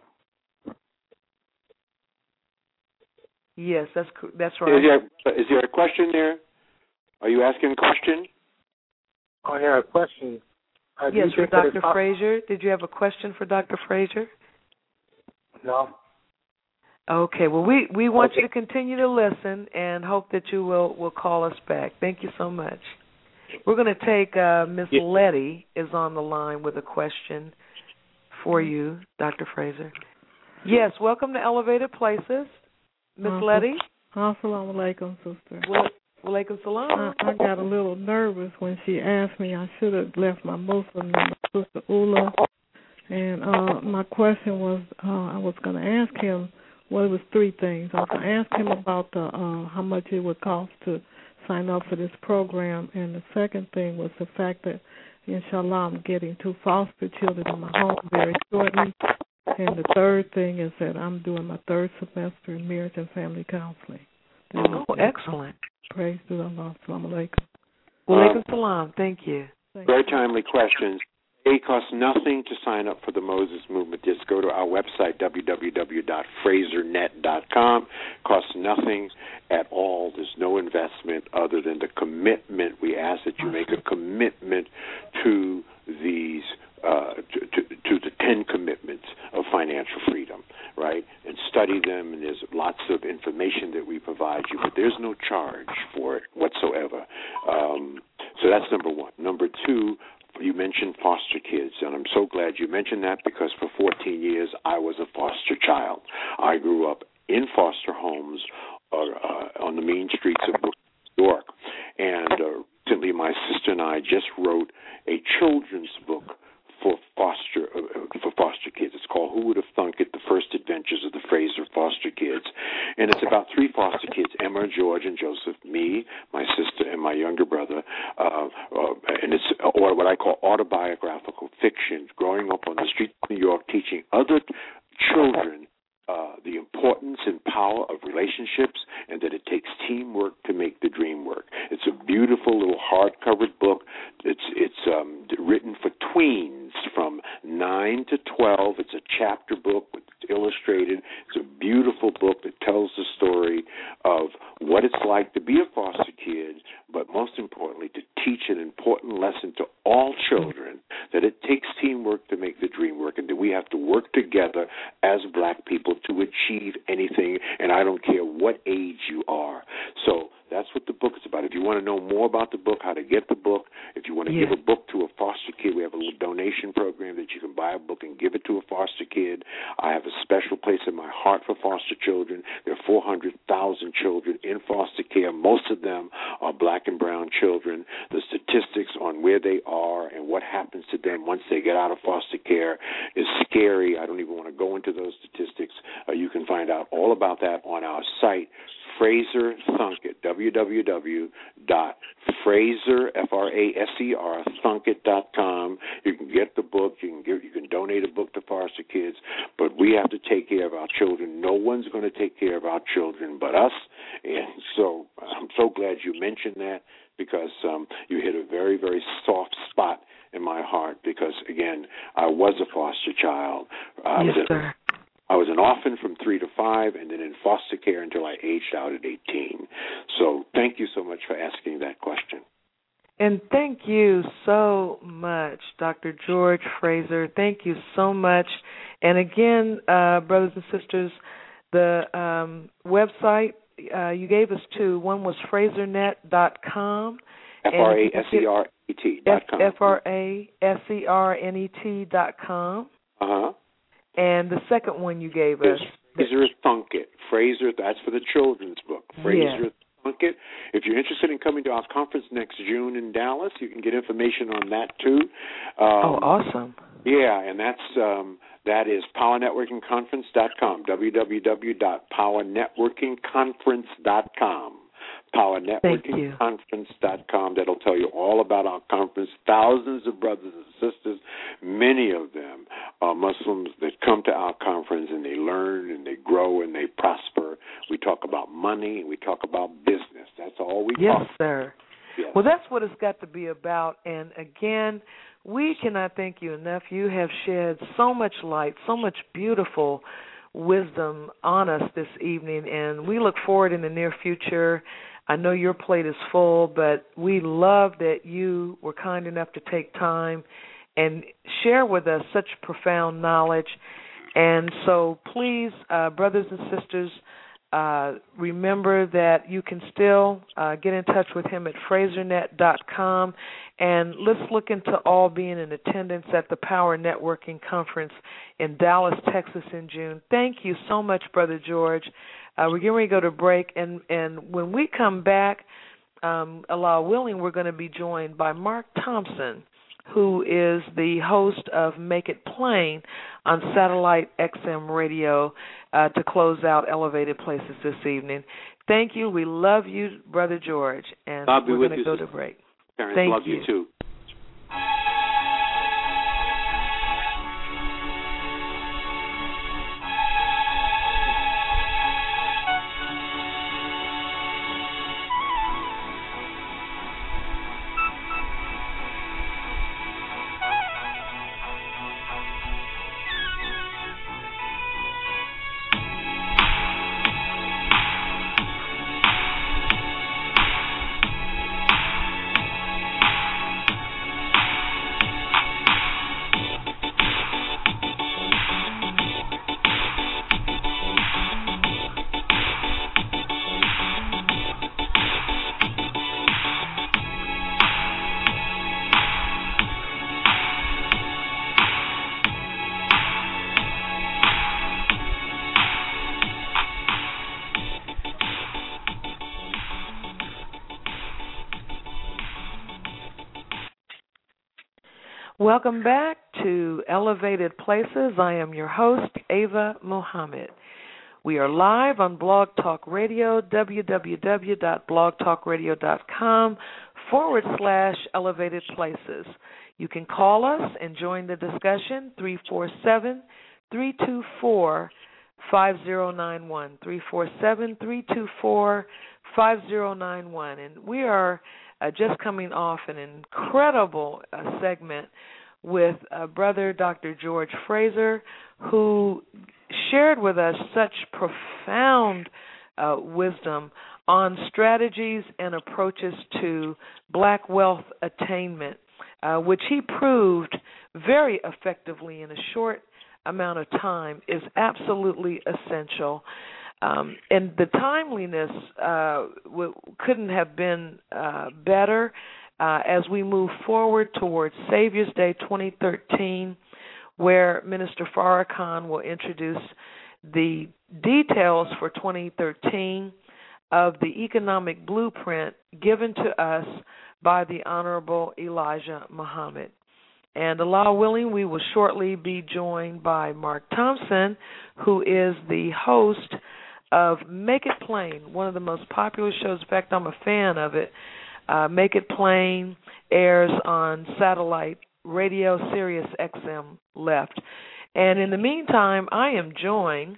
Yes, that's that's right. Is there, is there a question there? Are you asking a question? Oh, yeah, a question. Uh, yes, for Doctor pop- Frazier. Did you have a question for Doctor Frazier? No. Okay, well, we, we want okay. you to continue to listen and hope that you will, will call us back. Thank you so much. We're going to take uh, Miss yes. Letty is on the line with a question for you, Doctor Frazier. Yes, welcome to Elevated Places. Miss uh, Letty? Assalamu alaikum, sister. Well, walaikum salam. I, I got a little nervous when she asked me. I should have left my Muslim number, Sister Ula. And uh, my question was, uh, I was going to ask him, well, it was three things. I was going to ask him about the, uh, how much it would cost to sign up for this program. And the second thing was the fact that, inshallah, I'm getting two foster children in my home very shortly. And the third thing is that I'm doing my third semester in marriage and family counseling. Oh, excellent. Praise to Allah. Assalamu alaikum. Wa alaikum salam. Thank you. Very timely questions. It costs nothing to sign up for the Moses Movement. Just go to our website, w w w dot fraser net dot com. Costs nothing at all. There's no investment other than the commitment. We ask that you make a commitment to these, uh, to, to, to the ten commitments of financial freedom, right? And study them, and there's lots of information that we provide you. But There's no charge for it whatsoever. Um, so that's number one. Number two, you mentioned foster kids, and I'm so glad you mentioned that because for fourteen years I was a foster child. I grew up in foster homes uh, uh, on the mean streets of New York, and uh, recently my sister and I just wrote a children's book for foster uh, for foster kids. It's called Who Would Have Thunk It? The First Adventures of the Fraser Foster Kids. And it's about three foster kids, Emma, George, and Joseph, me, my sister, and my younger brother. Uh, uh, and it's uh, what I call autobiographical fiction, growing up on the streets of New York, teaching other children Uh, the importance and power of relationships, and that it takes teamwork to make the dream work. It's a beautiful little hard-covered book. It's it's um, written for tweens from nine to twelve. It's a chapter book. It's illustrated. It's a beautiful book that tells the story of what it's like to be a foster kid, but most importantly, to teach an important lesson to all children, that it takes teamwork to make the dream work, and that we have to work together as black people to achieve anything, and I don't care what age you are. So that's what the book is about. If you want to know more about the book, how to get the book, if you want to yeah. give a book to a foster kid, we have a little donation program that you can buy a book and give it to a foster kid. I have a special place in my heart for foster children. There are four hundred thousand children in foster care. Most of them are black and brown children. The statistics on where they are and what happens to them once they get out of foster care is scary. I don't even want to go into those statistics. Uh, you can find out all about that on our site, Fraser Thunkit, w w w dot fraser, F R A S E R, thunkit dot com. You can get the book. You can give, you can donate a book to foster kids, but we have to take care of our children. No one's going to take care of our children but us, and so I'm so glad you mentioned that because um, you hit a very, very soft spot in my heart because, again, I was a foster child. I yes, was a, sir. I was an orphan from three to five and then in foster care until I aged out at eighteen. So thank you so much for asking that question. And thank you so much, Doctor George Fraser. Thank you so much. And again, uh, brothers and sisters, the um, website, uh, you gave us two. One was fraser net dot com. F R A S E R E T dot com. F R A S E R N E T dot com. Uh-huh. And the second one you gave us. Fraser Thunkit. Fraser, that's for the children's book. Fraser yeah. Thunkit. If you're interested in coming to our conference next June in Dallas, you can get information on that too. Um, oh, awesome. Yeah, and that's um, that is power networking conference dot com, w w w dot power networking conference dot com. power networking conference dot com. That'll tell you all about our conference. Thousands of brothers and sisters, many of them are Muslims that come to our conference and they learn and they grow and they prosper. We talk about money and we talk about business. That's all we yes, talk about. Yes, sir. Yes. Well, that's what it's got to be about. And again, we cannot thank you enough. You have shed so much light, so much beautiful wisdom on us this evening, and we look forward in the near future. I know your plate is full, but we love that you were kind enough to take time and share with us such profound knowledge. And so please, uh, brothers and sisters, uh, remember that you can still uh, get in touch with him at fraser net dot com, and let's look into all being in attendance at the Power Networking Conference in Dallas, Texas in June. Thank you so much, Brother George. Uh, we're getting ready to go to break, and, and when we come back, um, Allah willing, we're going to be joined by Mark Thompson, who is the host of Make It Plain on Satellite X M Radio uh, to close out Elevated Places this evening. Thank you. We love you, Brother George, and I'll be we're with going to go to break. Parents, Thank love you. you too. Welcome back to Elevated Places. I am your host, Ava Muhammad. We are live on Blog Talk Radio, www.blogtalkradio.com forward slash Elevated Places. You can call us and join the discussion, three four seven, three two four, five zero nine one, three four seven, three two four, five zero nine one. And we are uh, just coming off an incredible uh, segment with uh, Brother Doctor George Fraser, who shared with us such profound uh, wisdom on strategies and approaches to black wealth attainment, uh, which he proved very effectively in a short amount of time is absolutely essential. Um, and the timeliness uh, w- couldn't have been uh, better uh, as we move forward towards Savior's Day twenty thirteen, where Minister Farrakhan will introduce the details for twenty thirteen of the economic blueprint given to us by the Honorable Elijah Muhammad. And Allah willing, we will shortly be joined by Mark Thompson, who is the host of Make It Plain, one of the most popular shows. In fact, I'm a fan of it. Uh, Make It Plain airs on satellite radio, Sirius X M left. And in the meantime, I am joined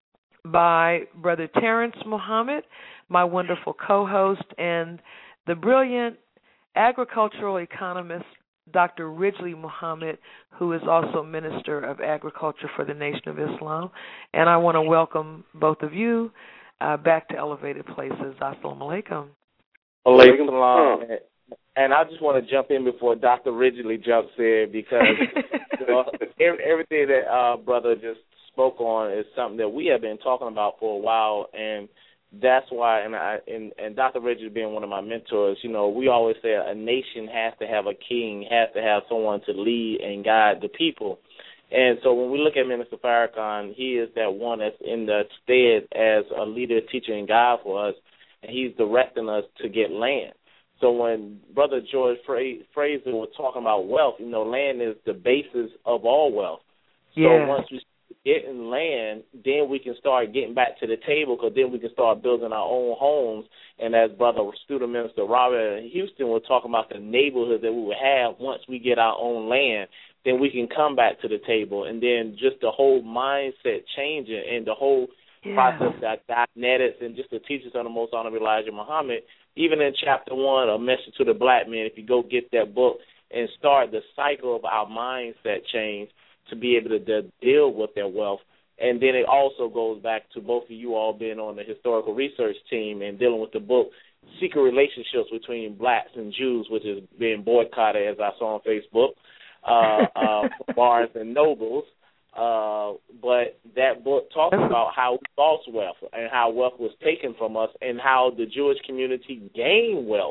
by Brother Terrence Muhammad, my wonderful co-host, and the brilliant agricultural economist, Doctor Ridgely Muhammad, who is also Minister of Agriculture for the Nation of Islam. And I want to welcome both of you uh, back to Elevated Places. Assalamu alaikum. Alaikum salam. And I just want to jump in before Doctor Ridgely jumps in, because you know, everything that uh, Brother just spoke on is something that we have been talking about for a while, and that's why, and I and, and Doctor Ridgely being one of my mentors, you know, we always say a nation has to have a king, has to have someone to lead and guide the people. And so when we look at Minister Farrakhan, he is that one that's in the stead as a leader, teacher, and guide for us, and he's directing us to get land. So when Brother George Fraser was talking about wealth, you know, land is the basis of all wealth. So yeah. once we get in land, then we can start getting back to the table, because then we can start building our own homes. And as Brother Student Minister Robert Houston was talking about the neighborhood that we would have once we get our own land, then we can come back to the table. And then just the whole mindset changing and the whole yeah. process that Dianetics and just the teachers of the Most Honorable Elijah Muhammad, even in chapter one, A Message to the Black Man, if you go get that book and start the cycle of our mindset change to be able to, to deal with their wealth. And then it also goes back to both of you all being on the historical research team and dealing with the book, Secret Relationships Between Blacks and Jews, which is being boycotted, as I saw on Facebook, uh, uh, Barnes and Nobles. Uh, but that book talks about how we lost wealth and how wealth was taken from us and how the Jewish community gained wealth.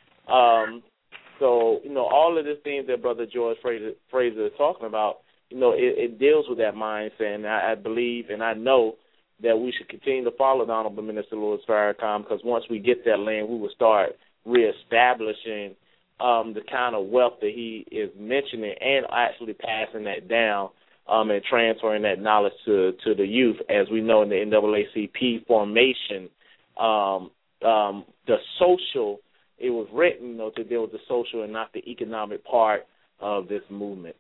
Um, so, you know, all of the things that Brother George Fraser, Fraser is talking about, you know, it, it deals with that mindset. And I, I believe and I know that we should continue to follow the Honorable Minister Louis Farrakhan, because once we get that land, we will start reestablishing um, the kind of wealth that he is mentioning and actually passing that down. Um, and transferring that knowledge to, to the youth. As we know in the N double A C P formation, um, um, the social, it was written, you know, to deal with the social and not the economic part of this movement.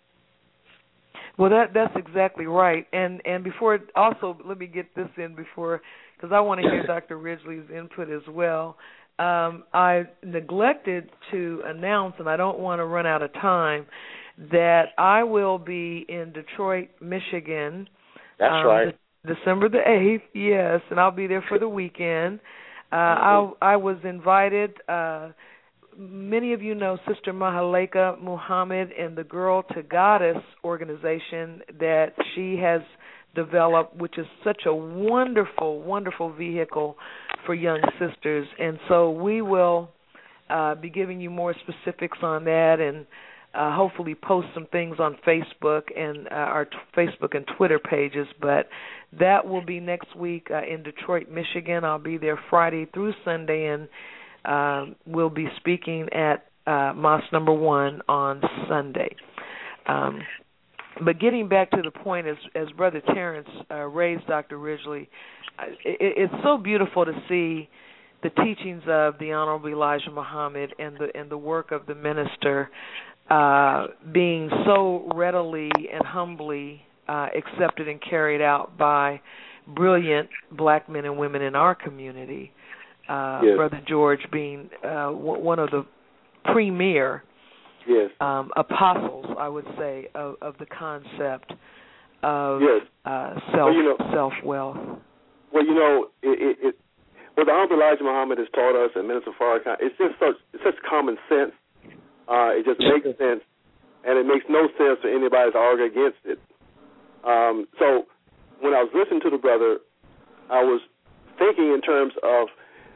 Well, that that's exactly right. And and before, also, let me get this in before, because I want to hear Doctor Ridgely's input as well. Um, I neglected to announce, and I don't want to run out of time, that I will be in Detroit, Michigan. That's um, right. De- December the eighth, yes, and I'll be there for the weekend. Uh, I, I was invited. Uh, many of you know Sister Mahaleka Muhammad and the Girl to Goddess organization that she has developed, which is such a wonderful, wonderful vehicle for young sisters. And so we will uh, be giving you more specifics on that, and Uh, hopefully post some things on Facebook and uh, our t- Facebook and Twitter pages. But that will be next week uh, in Detroit, Michigan. I'll be there Friday through Sunday, and uh, we'll be speaking at uh, Mosque Number One on Sunday. Um, but getting back to the point, as as Brother Terrence uh, raised Doctor Ridgely, it, it's so beautiful to see the teachings of the Honorable Elijah Muhammad and the and the work of the minister uh, being so readily and humbly uh, accepted and carried out by brilliant black men and women in our community. Uh, yes. Brother George being uh, w- one of the premier yes. um, apostles, I would say, of, of the concept of yes. uh, self well, you know, self wealth. Well, you know, it, it, it, what the Honorable Elijah Muhammad has taught us, and Minister Farrakhan, it's just such it's such common sense. Uh, it just makes sense, and it makes no sense for anybody to argue against it. Um, so, when I was listening to the brother, I was thinking in terms of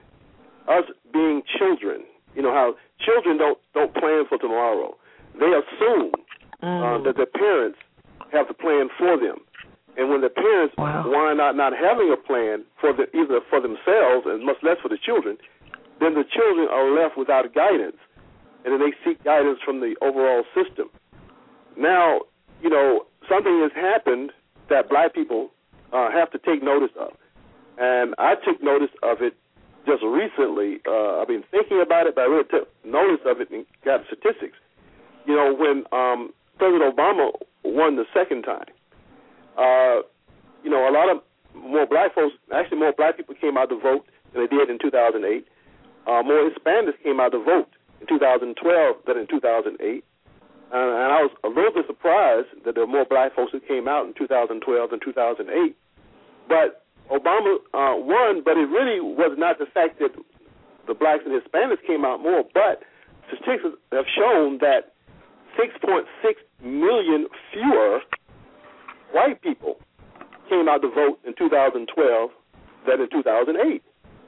us being children. You know how children don't don't plan for tomorrow. They assume mm. uh, that their parents have the plan for them, and when the parents wow. wind up not having a plan for the, either for themselves and much less for the children, then the children are left without guidance, and then they seek guidance from the overall system. Now, you know, something has happened that black people uh, have to take notice of, and I took notice of it just recently. Uh, I've been thinking about it, but I really took notice of it and got statistics. You know, when um, President Obama won the second time, uh, you know, a lot of more black folks, actually more black people came out to vote than they did in two thousand eight. Uh, more Hispanics came out to vote in two thousand twelve than in two thousand eight. Uh, and I was a little bit surprised that there were more black folks who came out in two thousand twelve than two thousand eight. But Obama uh, won, but it really was not the fact that the blacks and Hispanics came out more, but statistics have shown that six point six million fewer white people came out to vote in two thousand twelve than in two thousand eight.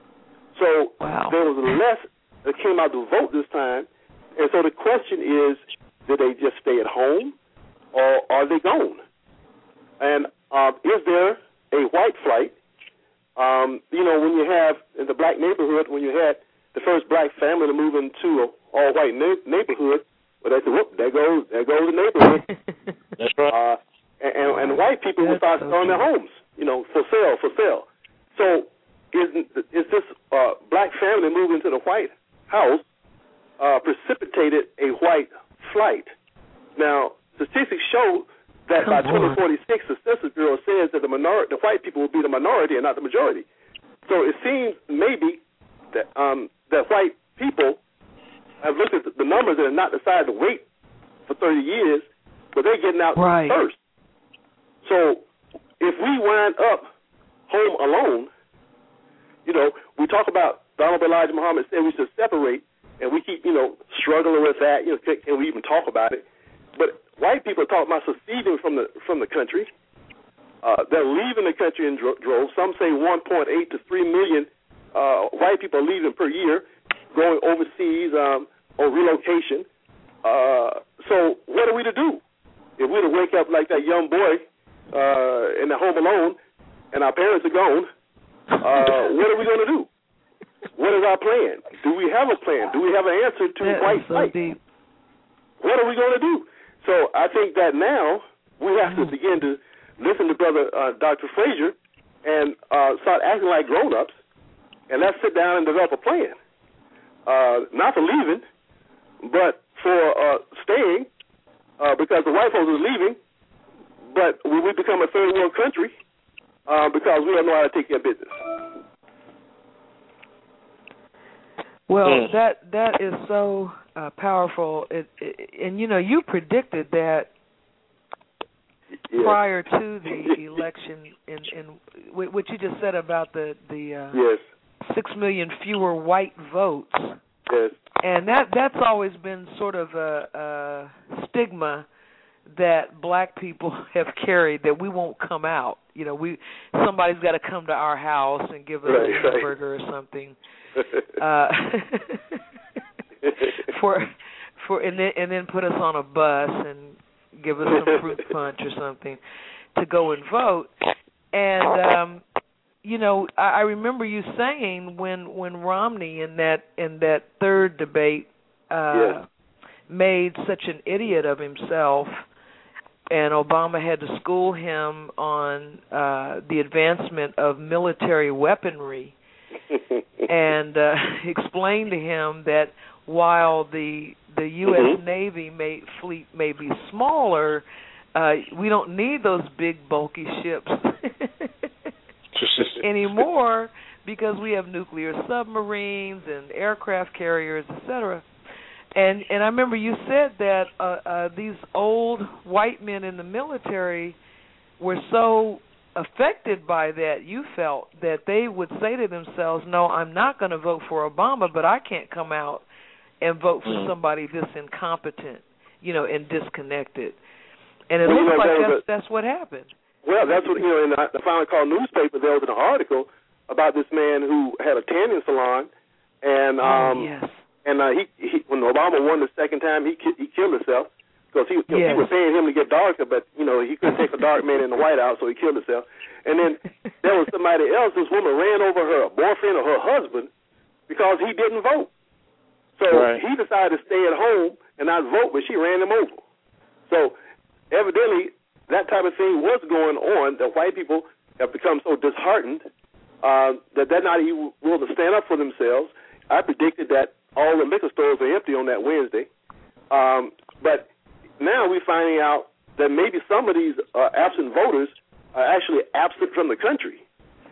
So wow. there was less that came out to vote this time, and so the question is, did they just stay at home, or are they gone? And uh, is there a white flight? Um, you know, when you have, in the black neighborhood, when you had the first black family to move into an all-white na- neighborhood, well, they said, whoop, there goes, there goes the neighborhood. That's right. Uh, and, and, and white people will start selling their homes, you know, for sale, for sale. So is, is this uh, black family moving to the White House uh, precipitated a white flight? Now, statistics show that by twenty forty-six, the Census Bureau says that the minority, the white people will be the minority and not the majority. So it seems maybe that um, that white people have looked at the numbers and have not decided to wait for thirty years, but they're getting out right. first. So if we wind up home alone, you know, we talk about the Honorable Elijah Muhammad said we should separate, and we keep, you know, struggling with that. You know, can, can we even talk about it? But white people are talking about seceding from the from the country. Uh, they're leaving the country in dro- droves. Some say one point eight to three million uh, white people are leaving per year, going overseas um, on relocation. Uh, so what are we to do? If we're to wake up like that young boy uh, in the home alone and our parents are gone, uh, what are we going to do? What is our plan? Do we have a plan? Do we have an answer to that white flight? So what are we going to do? So I think that now we have to begin to listen to Brother uh, Doctor Frazier and uh, start acting like grown-ups, and let's sit down and develop a plan. Uh, not for leaving, but for uh, staying, uh, because the white folks are leaving, but will we become a third world country uh, because we don't know how to take care of business? Well, mm. that that is so uh, powerful, it, it, and you know, you predicted that yeah. prior to the election, in, in what you just said about the the uh, yes. six million fewer white votes, yes. and that that's always been sort of a, a stigma that black people have carried, that we won't come out. You know, we somebody's got to come to our house and give us right, a hamburger right. or something. uh, for for and then and then put us on a bus and give us some fruit punch or something to go and vote. And um, you know, I, I remember you saying when when Romney in that in that third debate uh, yes. made such an idiot of himself and Obama had to school him on uh, the advancement of military weaponry, and uh, explain to him that while the the U S Mm-hmm. Navy may, fleet may be smaller, uh, we don't need those big bulky ships anymore because we have nuclear submarines and aircraft carriers, et cetera. And and I remember you said that uh, uh, these old white men in the military were so affected by that, you felt, that they would say to themselves, no, I'm not going to vote for Obama, but I can't come out and vote for somebody this incompetent, you know, and disconnected. And it well, looks you know, like that's, a, that's what happened. Well, that's what, you know, in the Finally Called newspaper, there was an article about this man who had a tanning salon, and um, oh, yes. and uh, he, he when Obama won the second time, he he killed himself because he, you know, yes. he was paying him to get darker, but, you know, he couldn't take a dark man in the White House, so he killed himself. And then there was somebody else, this woman ran over her boyfriend or her husband because he didn't vote. So right. he decided to stay at home and not vote, but she ran him over. So evidently that type of thing was going on, that white people have become so disheartened uh, that they're not even willing to stand up for themselves. I predicted that all the liquor stores are empty on that Wednesday. Um, but now we're finding out that maybe some of these uh, absent voters are actually absent from the country.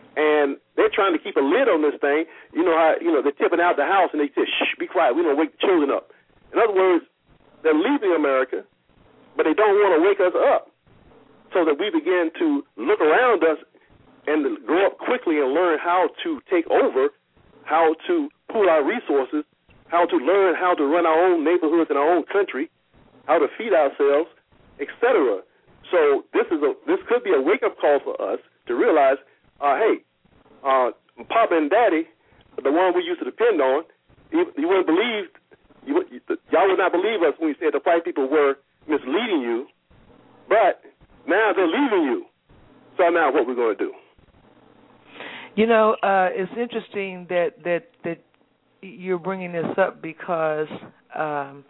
And they're trying to keep a lid on this thing. You know how, you know, they're tipping out the house and they say, shh, be quiet, we don't wake the children up. In other words, they're leaving America, but they don't want to wake us up so that we begin to look around us and grow up quickly and learn how to take over, how to pool our resources, how to learn how to run our own neighborhoods in our own country, how to feed ourselves, et cetera. So this is a this could be a wake-up call for us to realize, uh, hey, uh, Papa and Daddy, the one we used to depend on, you, you wouldn't believe, you, you, y'all would not believe us when we said the white people were misleading you, but now they're leaving you. So now what we're going to do? You know, uh, it's interesting that, that, that you're bringing this up because um,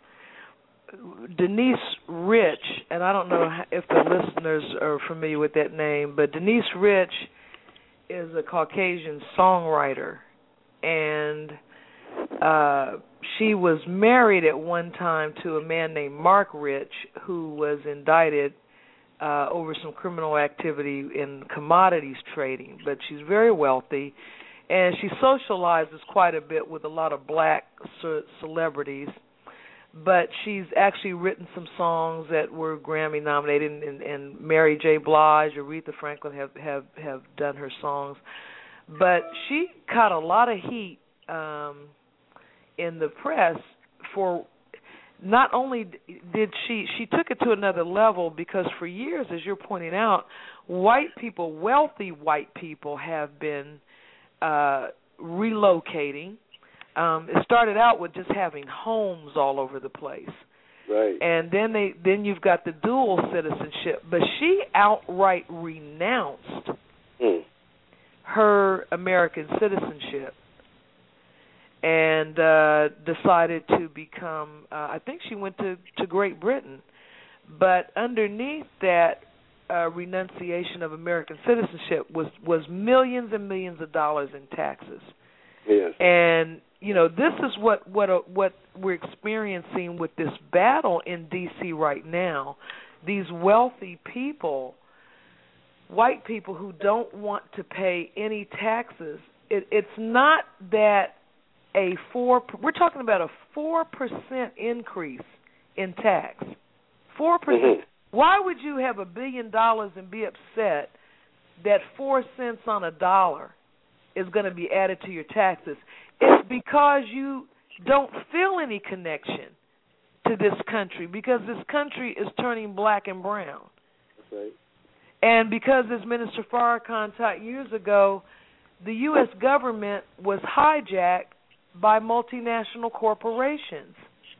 Denise Rich, and I don't know if the listeners are familiar with that name, but Denise Rich is a Caucasian songwriter, and uh, she was married at one time to a man named Mark Rich, who was indicted uh, over some criminal activity in commodities trading, but she's very wealthy, and she socializes quite a bit with a lot of black ce- celebrities. But she's actually written some songs that were Grammy nominated, and, and Mary J. Blige, Aretha Franklin have, have, have done her songs. But she caught a lot of heat um, in the press for not only did she, she took it to another level because for years, as you're pointing out, white people, wealthy white people have been uh, relocating. Um, it started out with just having homes all over the place, right? And then they, then you've got the dual citizenship. But she outright renounced mm. her American citizenship and uh, decided to become. Uh, I think she went to, to Great Britain, but underneath that uh, renunciation of American citizenship was was millions and millions of dollars in taxes. Yes. And you know, this is what what uh, what we're experiencing with this battle in D C right now. These wealthy people, white people who don't want to pay any taxes. It, it's not that a four. We're talking about a four percent increase in tax. Four percent. Mm-hmm. Why would you have a billion dollars and be upset that four cents on a dollar is going to be added to your taxes? It's because you don't feel any connection to this country, because this country is turning black and brown. That's right. And because, as Minister Farrakhan taught years ago, the U S government was hijacked by multinational corporations.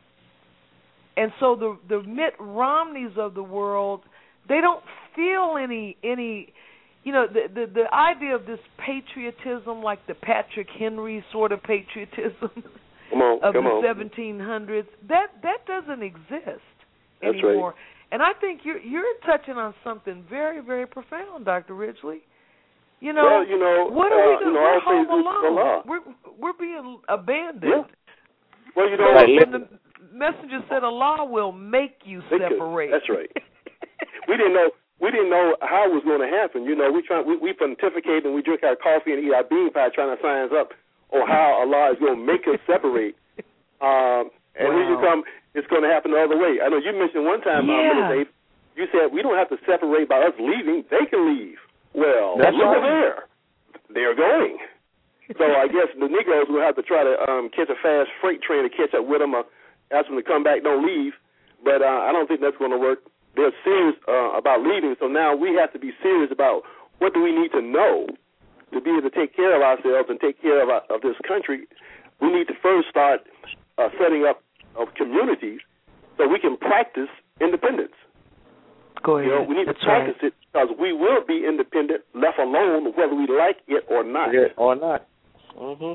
And so the the Mitt Romneys of the world, they don't feel any any you know, the, the the idea of this patriotism, like the Patrick Henry sort of patriotism come on, of come the on. seventeen hundreds, that that doesn't exist That's anymore. And I think you're you're touching on something very, very profound, Doctor Ridgely. You know, well, you know, what are uh, we doing? You know, we're home alone. We're we're being abandoned. Yeah. Well, you know, so like, when the messenger said Allah will make you separate. That's right. we didn't know we didn't know how it was going to happen. You know, we try we, we pontificate and we drink our coffee and eat our bean pie, trying to sign us up on how Allah is going to make us separate. Um, and wow. here you come, it's going to happen the other way. I know you mentioned one time, yeah. uh, Dave, you said we don't have to separate by us leaving; they can leave. Well, That's look right. there. They're going. So I guess the Negroes will have to try to um, catch a fast freight train to catch up with them or ask them to come back, don't leave. But uh, I don't think that's going to work. They're serious uh, about leaving, so now we have to be serious about what do we need to know to be able to take care of ourselves and take care of, our, of this country. We need to first start uh, setting up of communities so we can practice independence. Go ahead. You know, we need That's to practice right. it because we will be independent, left alone, whether we like it or not. Yeah, or not. Mm-hmm.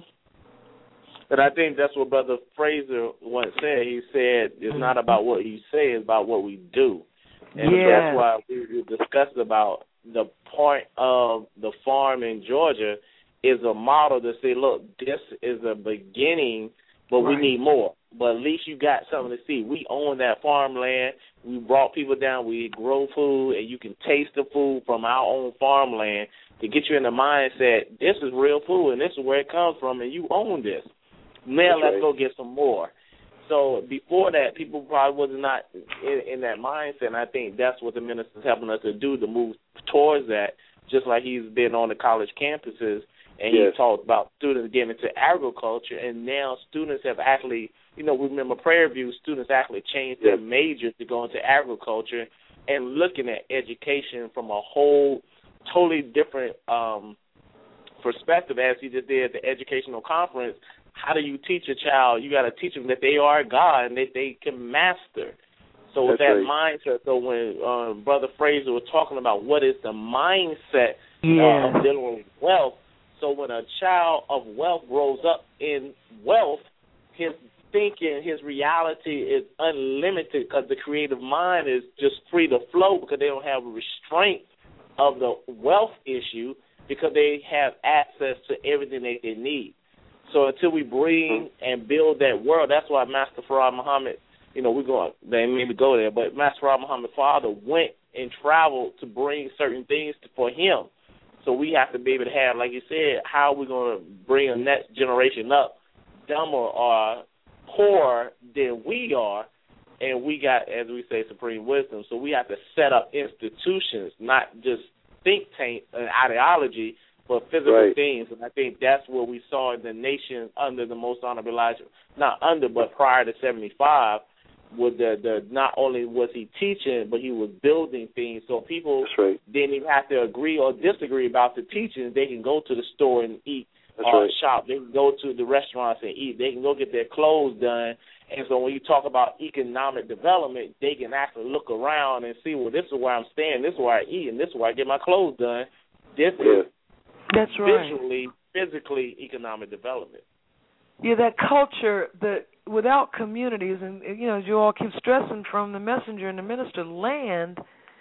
But I think that's what Brother Fraser once said. He said it's mm-hmm. not about what you say, it's about what we do. And yes. that's why we discussed about the point of the farm in Georgia is a model to say, look, this is a beginning, but right. we need more. But at least you got something to see. We own that farmland. We brought people down. We grow food, and you can taste the food from our own farmland to get you in the mindset, this is real food, and this is where it comes from, and you own this. Now let's right. go get some more. So before that, people probably was not in, in that mindset, and I think that's what the minister's helping us to do, to move towards that, just like he's been on the college campuses, and yes. he talked about students getting into agriculture, and now students have actually, you know, we remember Prairie View, students actually changed yes. their major to go into agriculture and looking at education from a whole totally different um, perspective, as he just did at the educational conference. How do you teach a child? You got to teach them that they are God and that they can master. So with That's that right. mindset, so when uh, Brother Fraser was talking about what is the mindset yes. uh, of dealing with wealth, so when a child of wealth grows up in wealth, his thinking, his reality is unlimited because the creative mind is just free to flow because they don't have a restraint of the wealth issue because they have access to everything that they need. So until we bring and build that world, that's why Master Farad Muhammad, you know, we're going, they made me go there, but Master Farad Muhammad's father went and traveled to bring certain things to, for him. So we have to be able to have, like you said, how are we going to bring a next generation up dumber or poorer than we are, and we got, as we say, supreme wisdom. So we have to set up institutions, not just think tank and ideology, but physical right. things. And I think that's what we saw in the nation under the Most Honorable Elijah, not under, but prior to seventy-five, with the, the not only was he teaching, but he was building things. So people right. didn't even have to agree or disagree about the teachings. They can go to the store and eat That's or right. shop. They can go to the restaurants and eat. They can go get their clothes done. And so when you talk about economic development, they can actually look around and see, well, this is where I'm staying, this is where I eat, and this is where I get my clothes done. This yeah. is That's right. visually, physically economic development. Yeah, that culture, that without communities, and you know, as you all keep stressing from the messenger and the minister, land,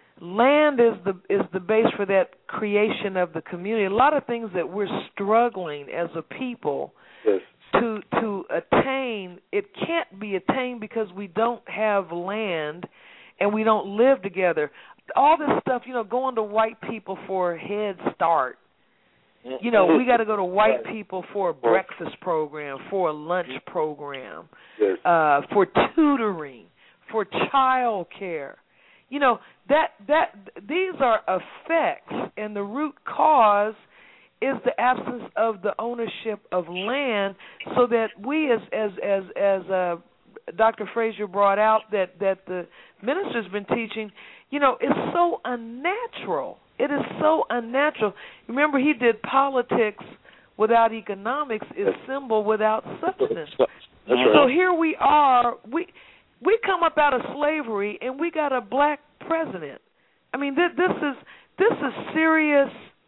land is the is the base for that creation of the community. A lot of things that we're struggling as a people yes. to to attain, it can't be attained because we don't have land and we don't live together. All this stuff, you know, going to white people for a head start. You know, we got to go to white people for a breakfast program, for a lunch program, yes. uh, for tutoring, for child care. You know, that that these are effects, and the root cause is the absence of the ownership of land, so that we, as as as as uh, Doctor Fraser brought out, that that the minister's been teaching, you know, it's so unnatural. It is so unnatural. Remember, he did politics without economics is symbol without substance. That's right. So here we are. We we come up out of slavery, and we got a black president. I mean, this, this is this is serious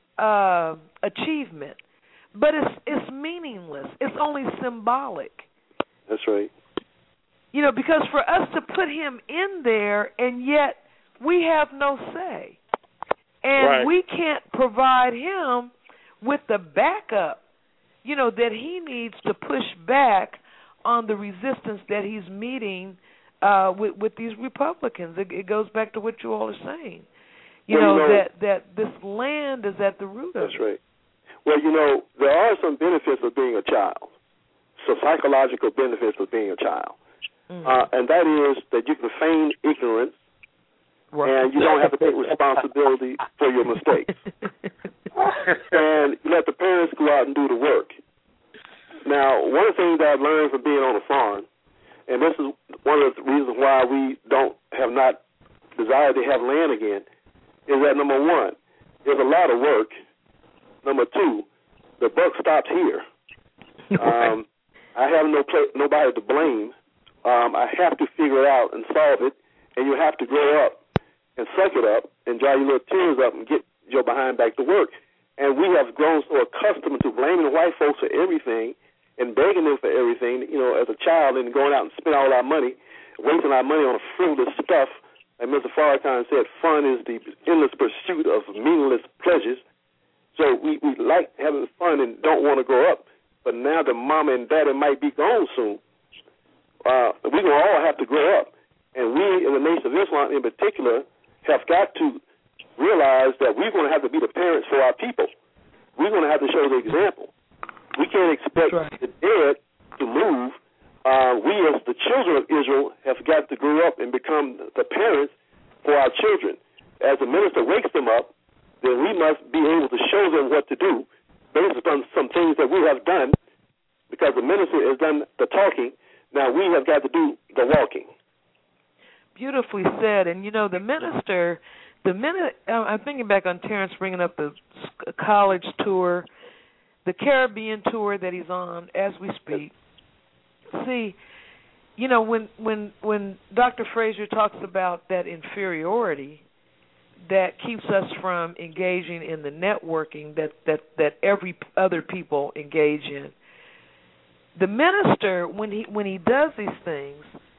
uh, achievement, but it's it's meaningless. It's only symbolic. That's right. You know, because for us to put him in there, and yet we have no say. And right. we can't provide him with the backup, you know, that he needs to push back on the resistance that he's meeting uh, with, with these Republicans. It, it goes back to what you all are saying. You, well, know, you know, that, that this land is at the root of that's it. That's right. Well, you know, there are some benefits of being a child, so psychological benefits of being a child. Mm-hmm. Uh, and that is that you can feign ignorance, right. and you don't have to take responsibility for your mistakes. And you let the parents go out and do the work. Now, one of the things that I've learned from being on a farm, and this is one of the reasons why we don't have not desired to have land again, is that, number one, there's a lot of work. Number two, the buck stops here. Um, I have no pla- nobody to blame. Um, I have to figure it out and solve it, and you have to grow up and suck it up and dry your little tears up and get your behind back to work. And we have grown so accustomed to blaming white folks for everything and begging them for everything, you know, as a child, and going out and spending all our money, wasting our money on frivolous stuff. Like Mister Farrakhan said, fun is the endless pursuit of meaningless pleasures. So we, we like having fun and don't want to grow up. But now the mama and daddy might be gone soon. Uh, we're going to all have to grow up. And we, in the Nation of Islam in particular, have got to realize that we're going to have to be the parents for our people. We're going to have to show the example. We can't expect right. the dead to move. Uh, we, as the children of Israel, have got to grow up and become the parents for our children. As the minister wakes them up, then we must be able to show them what to do based on some things that we have done, because the minister has done the talking. Now we have got to do the walking. Beautifully said. And, you know, the minister, the minute, I'm thinking back on Terrence bringing up the college tour, the Caribbean tour that he's on as we speak. See, you know, when, when, when Doctor Frazier talks about that inferiority that keeps us from engaging in the networking that, that, that every other people engage in, the minister, when he when he does these things,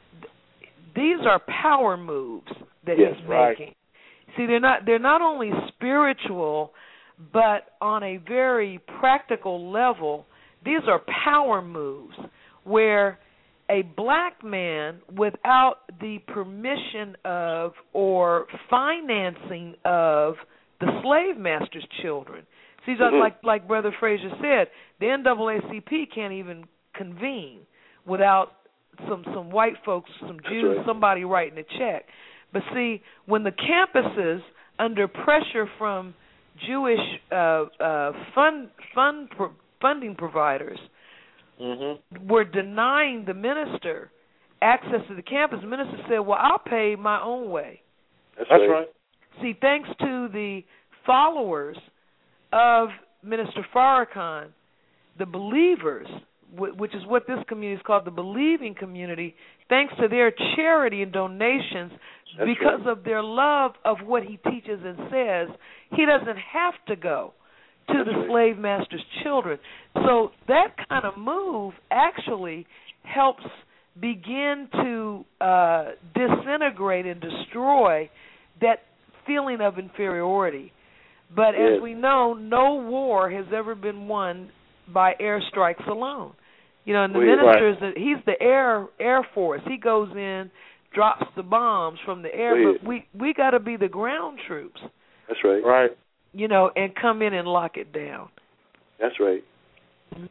these are power moves that yes, he's right. making. See, they're not they're not only spiritual, but on a very practical level, these are power moves where a black man, without the permission of or financing of the slave master's children. See, mm-hmm. like like Brother Frazier said, the N double A C P can't even convene without some some white folks, some Jews, right. somebody writing a check. But see, when the campuses, under pressure from Jewish uh, uh, fund fund pro- funding providers, mm-hmm. were denying the minister access to the campus, the minister said, well, I'll pay my own way. That's, That's right. right. See, thanks to the followers of Minister Farrakhan, the believers, which is what this community is called, the believing community, thanks to their charity and donations, That's because right. of their love of what he teaches and says, he doesn't have to go to That's the right. slave master's children. So that kind of move actually helps begin to uh, disintegrate and destroy that feeling of inferiority. But yes. as we know, no war has ever been won by airstrikes alone. You know, and the well, minister is the, he's the air air force. He goes in, drops the bombs from the air, well, but we we got to be the ground troops. That's right. Right. You know, and come in and lock it down. That's right. Mm-hmm.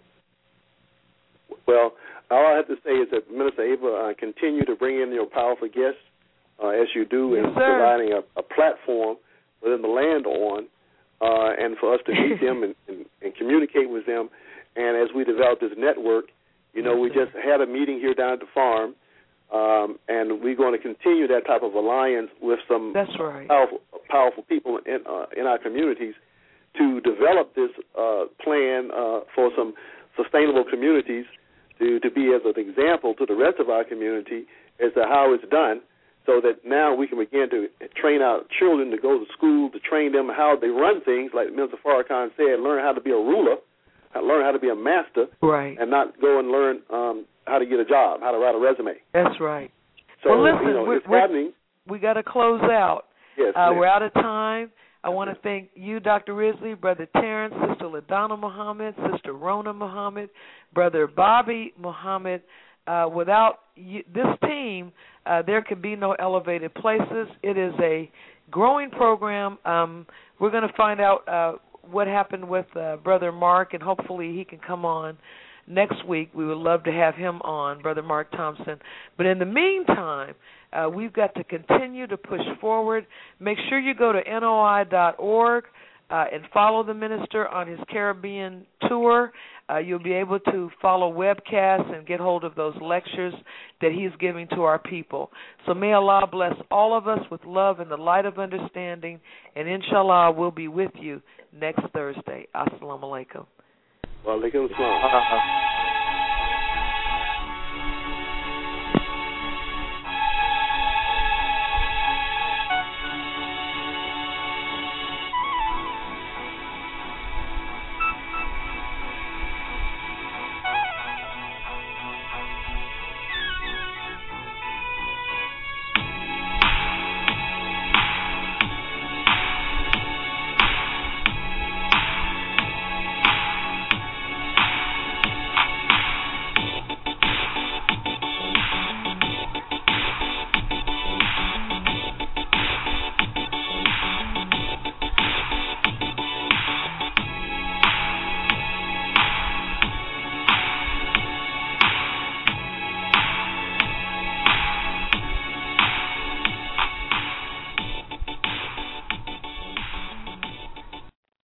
Well, all I have to say is that Minister Ava, uh, continue to bring in your powerful guests uh, as you do, yes, in sir. providing a, a platform for them to land on, uh, and for us to meet them and, and, and communicate with them. And as we develop this network, you know, we just had a meeting here down at the farm, um, and we're going to continue that type of alliance with some That's right. powerful, powerful people in uh, in our communities to develop this uh, plan uh, for some sustainable communities to, to be as an example to the rest of our community as to how it's done, so that now we can begin to train our children to go to school, to train them how they run things, like Mister Farrakhan said, learn how to be a ruler, learn how to be a master, right, and not go and learn um, how to get a job, how to write a resume. That's right. So, well, listen, you know, we're, it's we're, happening. We got to close out. Yes, uh, ma'am. we're out of time. I want to thank you, Doctor Risley, Brother Terrence, Sister LaDonna Muhammad, Sister Rona Muhammad, Brother Bobby Muhammad. Uh, without you, this team, uh, there could be no Elevated Places. It is a growing program. Um, we're going to find out uh, what happened with uh, Brother Mark, and hopefully he can come on next week. We would love to have him on, Brother Mark Thompson. But in the meantime, uh, we've got to continue to push forward. Make sure you go to N O I dot org uh, and follow the minister on his Caribbean tour. Uh, you'll be able to follow webcasts and get hold of those lectures that he's giving to our people. So may Allah bless all of us with love and the light of understanding, and inshallah we'll be with you next Thursday. Assalamu alaikum. Wa alaikum salam.